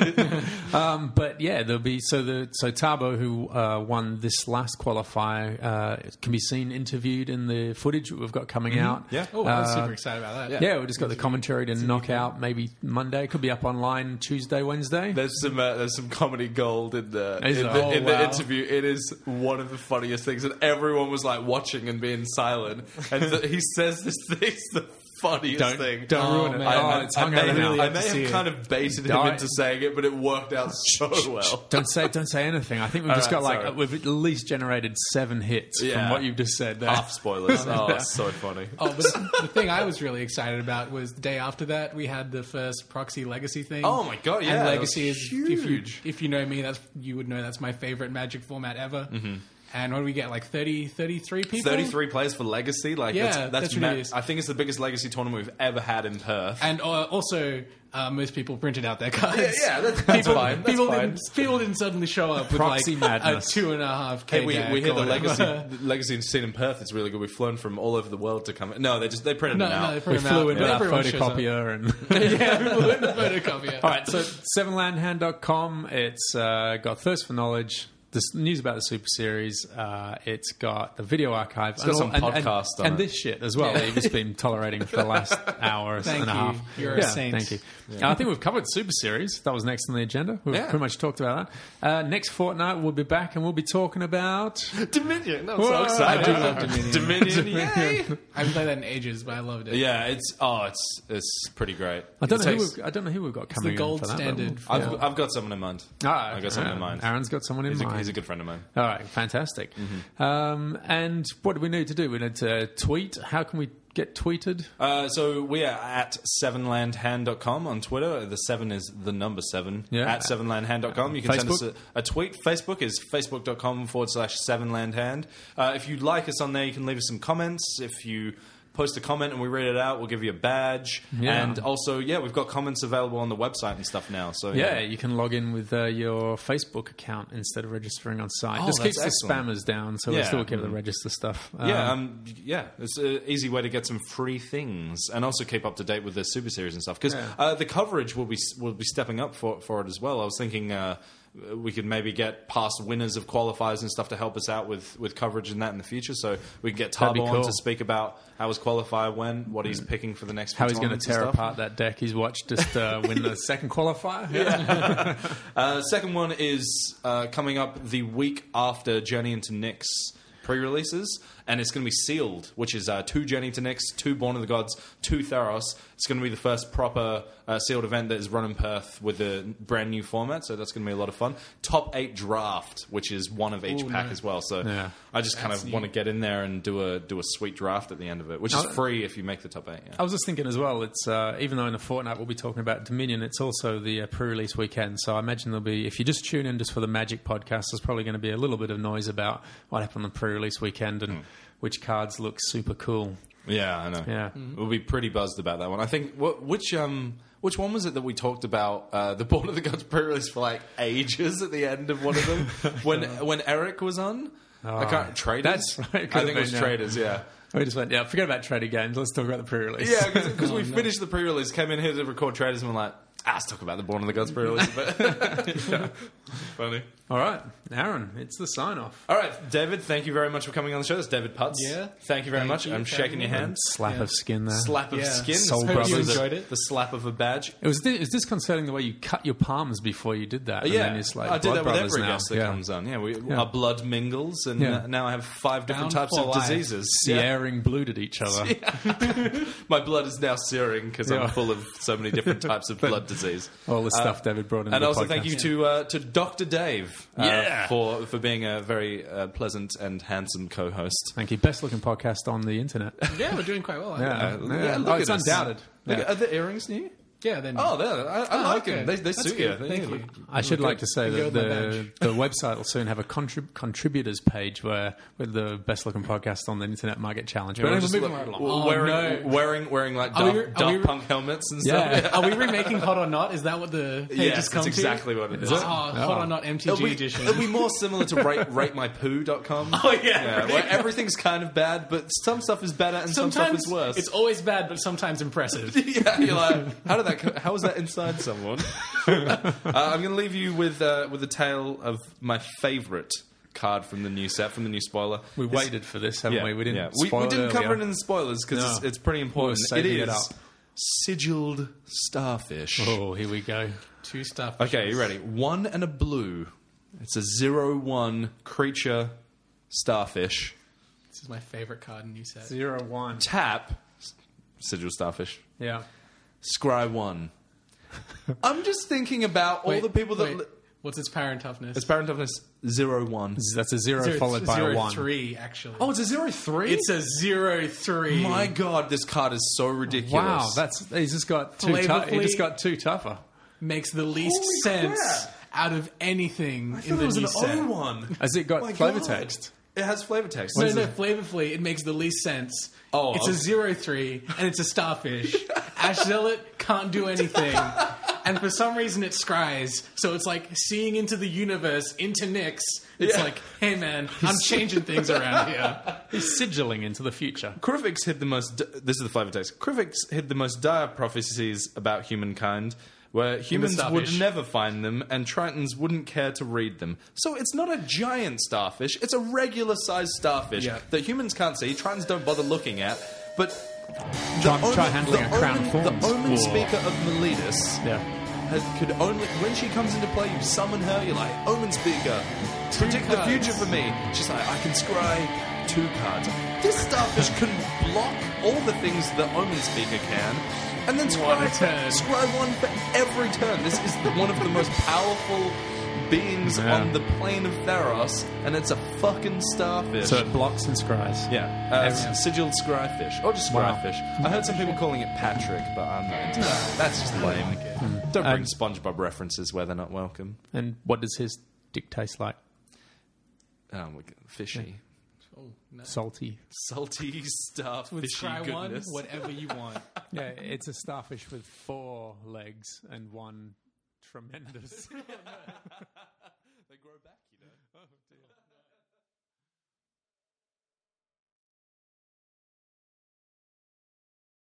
but yeah, there'll be so Tabo, who won this last qualifier, can be seen interviewed in the footage that we've got coming out. Yeah, I'm super excited about that. Yeah, we just got the commentary to knock out. Maybe Monday, could be up online Tuesday, Wednesday. There's some comedy gold in the interview. It is one of the funniest things. And everyone was like watching and being silent. And he says this thing, it's the funniest thing. Don't ruin it. I may have kind of baited him into saying it, but it worked out so well. Don't say anything. I think we've just got we've at least generated 7 hits from what you've just said there. Half spoilers. It's so funny. But the thing I was really excited about was the day after that we had the first Proxy Legacy thing. Oh my god, yeah. And Legacy is huge. If you know me, you would know that's my favorite Magic format ever. Mm-hmm. And what do we get, like 33 people? 33 players for Legacy. That's ridiculous. I think it's the biggest Legacy tournament we've ever had in Perth. And also, most people printed out their cards. Yeah, that's fine. People didn't suddenly show up with Proxy madness. A 2.5K Hey, we hear the Legacy scene in Perth. It's really good. We've flown from all over the world to come. No, they printed them out. We flew in with our photocopier. And yeah, we flew in the photocopier. All right, so 7landhand.com. It's got Thirst for Knowledge. This news about the Super Series. It's got the video archive. It's got some podcasts on and this shit as well. That you've just been tolerating for the last hour and a half. You're a saint. Thank you. Yeah. I think we've covered Super Series. That was next on the agenda. We've pretty much talked about that. Next fortnight we'll be back and we'll be talking about Dominion. I'm so excited. I do love Dominion. Dominion. Yay! I haven't played that in ages, but I loved it. Yeah, it's pretty great. I don't know who we've got coming. It's the gold in for standard. I've got someone in mind. I've got someone in mind. Aaron's got someone in mind. He's a good friend of mine. All right, fantastic. Mm-hmm. And what do we need to do? We need to tweet. How can we get tweeted? So we are at 7landhand.com on Twitter. The 7 is the number 7. Yeah. At 7landhand.com. You can send us a tweet. Facebook is facebook.com/7landhand. If you like us on there, you can leave us some comments. If you post a comment and we read it out, we'll give you a badge. Yeah. And also, we've got comments available on the website and stuff now. So you can log in with your Facebook account instead of registering on site. Just keeps the spammers down, so we still keep the register stuff. It's an easy way to get some free things and also keep up to date with the Super Series and stuff, because the coverage will be stepping up for it as well. I was thinking we could maybe get past winners of qualifiers and stuff to help us out with coverage and that in the future. So we can get Tabo on to speak about how his qualifier went, what he's picking for the next few tournaments. How he's going to tear apart that deck he's watched just win the second qualifier. Second one is coming up the week after Journey into Nyx pre-releases, and it's going to be sealed, which is 2 Journey to Nyx, 2 Born of the Gods, 2 Theros. It's going to be the first proper sealed event that is run in Perth with a brand new format, so that's going to be a lot of fun. Top 8 draft, which is one of each pack as well. So I just kind of want to get in there and do a sweet draft at the end of it, which is free if you make the top 8. Yeah. I was just thinking as well, it's even though in a fortnight we'll be talking about Dominion, it's also the pre-release weekend. So I imagine there'll be, if you just tune in just for the Magic podcast, there's probably going to be a little bit of noise about what happened on the pre-release weekend and which cards look super cool. Yeah, I know. Yeah, we'll be pretty buzzed about that one. I think which one was it that we talked about the Born of the Gods pre-release for like ages at the end of one of them when Eric was on? I can't Traders. That's right. I think it was Traders. Yeah. We just went, forget about Trader Games. Let's talk about the pre-release. Yeah, because we finished the pre-release, came in here to record Traders, and we're like, Let's talk about the Born of the Gods pre-release a bit. Funny. All right, Aaron, it's the sign-off. All right, David, thank you very much for coming on the show. That's David Putz. Yeah. Thank you very Thank much. you I'm for shaking your having me. hand. Slap of skin there. Slap of Yeah. skin. Soul Hope Brothers. you enjoyed it. The slap of a badge. It was disconcerting the way you cut your palms before you did that. And Yeah, then it's like I did Blood that with Brothers every now. guest that comes on. Yeah, Yeah. our blood mingles, and Yeah. now I have 5 different Bound types for of life. diseases. Yeah. Searing blood at each other. My blood is now searing because Yeah. I'm full of so many different types of blood disease. All the stuff David brought in. And the also podcast. thank you to Dr. Dave for being a very pleasant and handsome co-host. Thank you. Best looking podcast on the internet. Yeah, we're doing quite well. I think. Yeah. look Oh, it's at us. undoubted. Look, Yeah. Are the earrings new? Yeah, then. Oh, I like okay. them. They That's suit good. you. Thank Yeah, you. I should like to say Go that with my the website will soon have a contributors page where the best looking podcast on the internet might get challenged. But We're anyway, just moving like, right along. wearing like Are we- Daft Punk helmets and Yeah. stuff. Are we remaking Hot or Not? Is that what the page Yes, has come that's to? exactly what it is. Oh, Hot or Not MTG edition. It'll be more similar to ratemypoo.com. Oh, yeah, right. where everything's kind of bad, but some stuff is better and some stuff Sometimes is worse. it's always bad, but sometimes impressive. Yeah, you're like, how was that inside someone? I'm going to leave you with a tale of my favourite card from the new set, from the new spoiler. We waited for this, haven't we? We didn't. We spoil didn't it cover it earlier. in the spoilers because No. it's pretty important. We were It saving is it up. sigilled starfish. Oh, here we go. 2 stuff. Okay, you ready? 1 and a blue. It's a 0/1 creature starfish. This is my favorite card in new set. 0-1. Tap sigil starfish. Yeah. Scry 1. I'm just thinking about all the people that. What's its power and toughness? Its parent toughness 0/1. That's a 0 followed by a 1. 3, actually. Oh, it's a 0/3. It's a 0/3. My God, this card is so ridiculous. Wow, he's just got too tough. He just got too tougher. Makes the least Holy sense crap. out of anything I in thought the it was new an set. O1. Has it got My flavor God. text? It has flavor text. No, flavorfully, it makes the least sense. Oh, it's a okay. 0/3, and it's a starfish. Ash Zealot can't do anything. And for some reason it scries, so it's like seeing into the universe, into Nyx. It's Yeah. like, hey man, I'm changing things around here. He's sigilling into the future. Krivix hid the most. This is the flavor text. Krivix hid the most dire prophecies about humankind, where humans would starfish. never find them, and Tritons wouldn't care to read them. So it's not a giant starfish; it's a regular-sized starfish Yeah. that humans can't see. Tritons don't bother looking at, but Try handling a crown of thorns. The omen Whoa. speaker of Meletus Yeah. could only, when she comes into play, you summon her. You're like, Omen Speaker, predict the cards. future for me. She's like, I can scry 2 cards. This starfish can block all the things that Omen Speaker can, and then One a turn. scry 1 for every turn. This is one of the most powerful beings Yeah. on the plane of Theros, and it's a fucking starfish. So it blocks and scries. Yeah, sigilled scryfish, or just Wow. scryfish. I heard some people calling it Patrick, but I'm not into that. That's just lame. Don't bring SpongeBob references where they're not welcome. And what does his dick taste like? Fishy, Oh, no. Salty. salty, With starfishy Scry 1, goodness. whatever you want. Yeah, it's a starfish with 4 legs and 1 tremendous.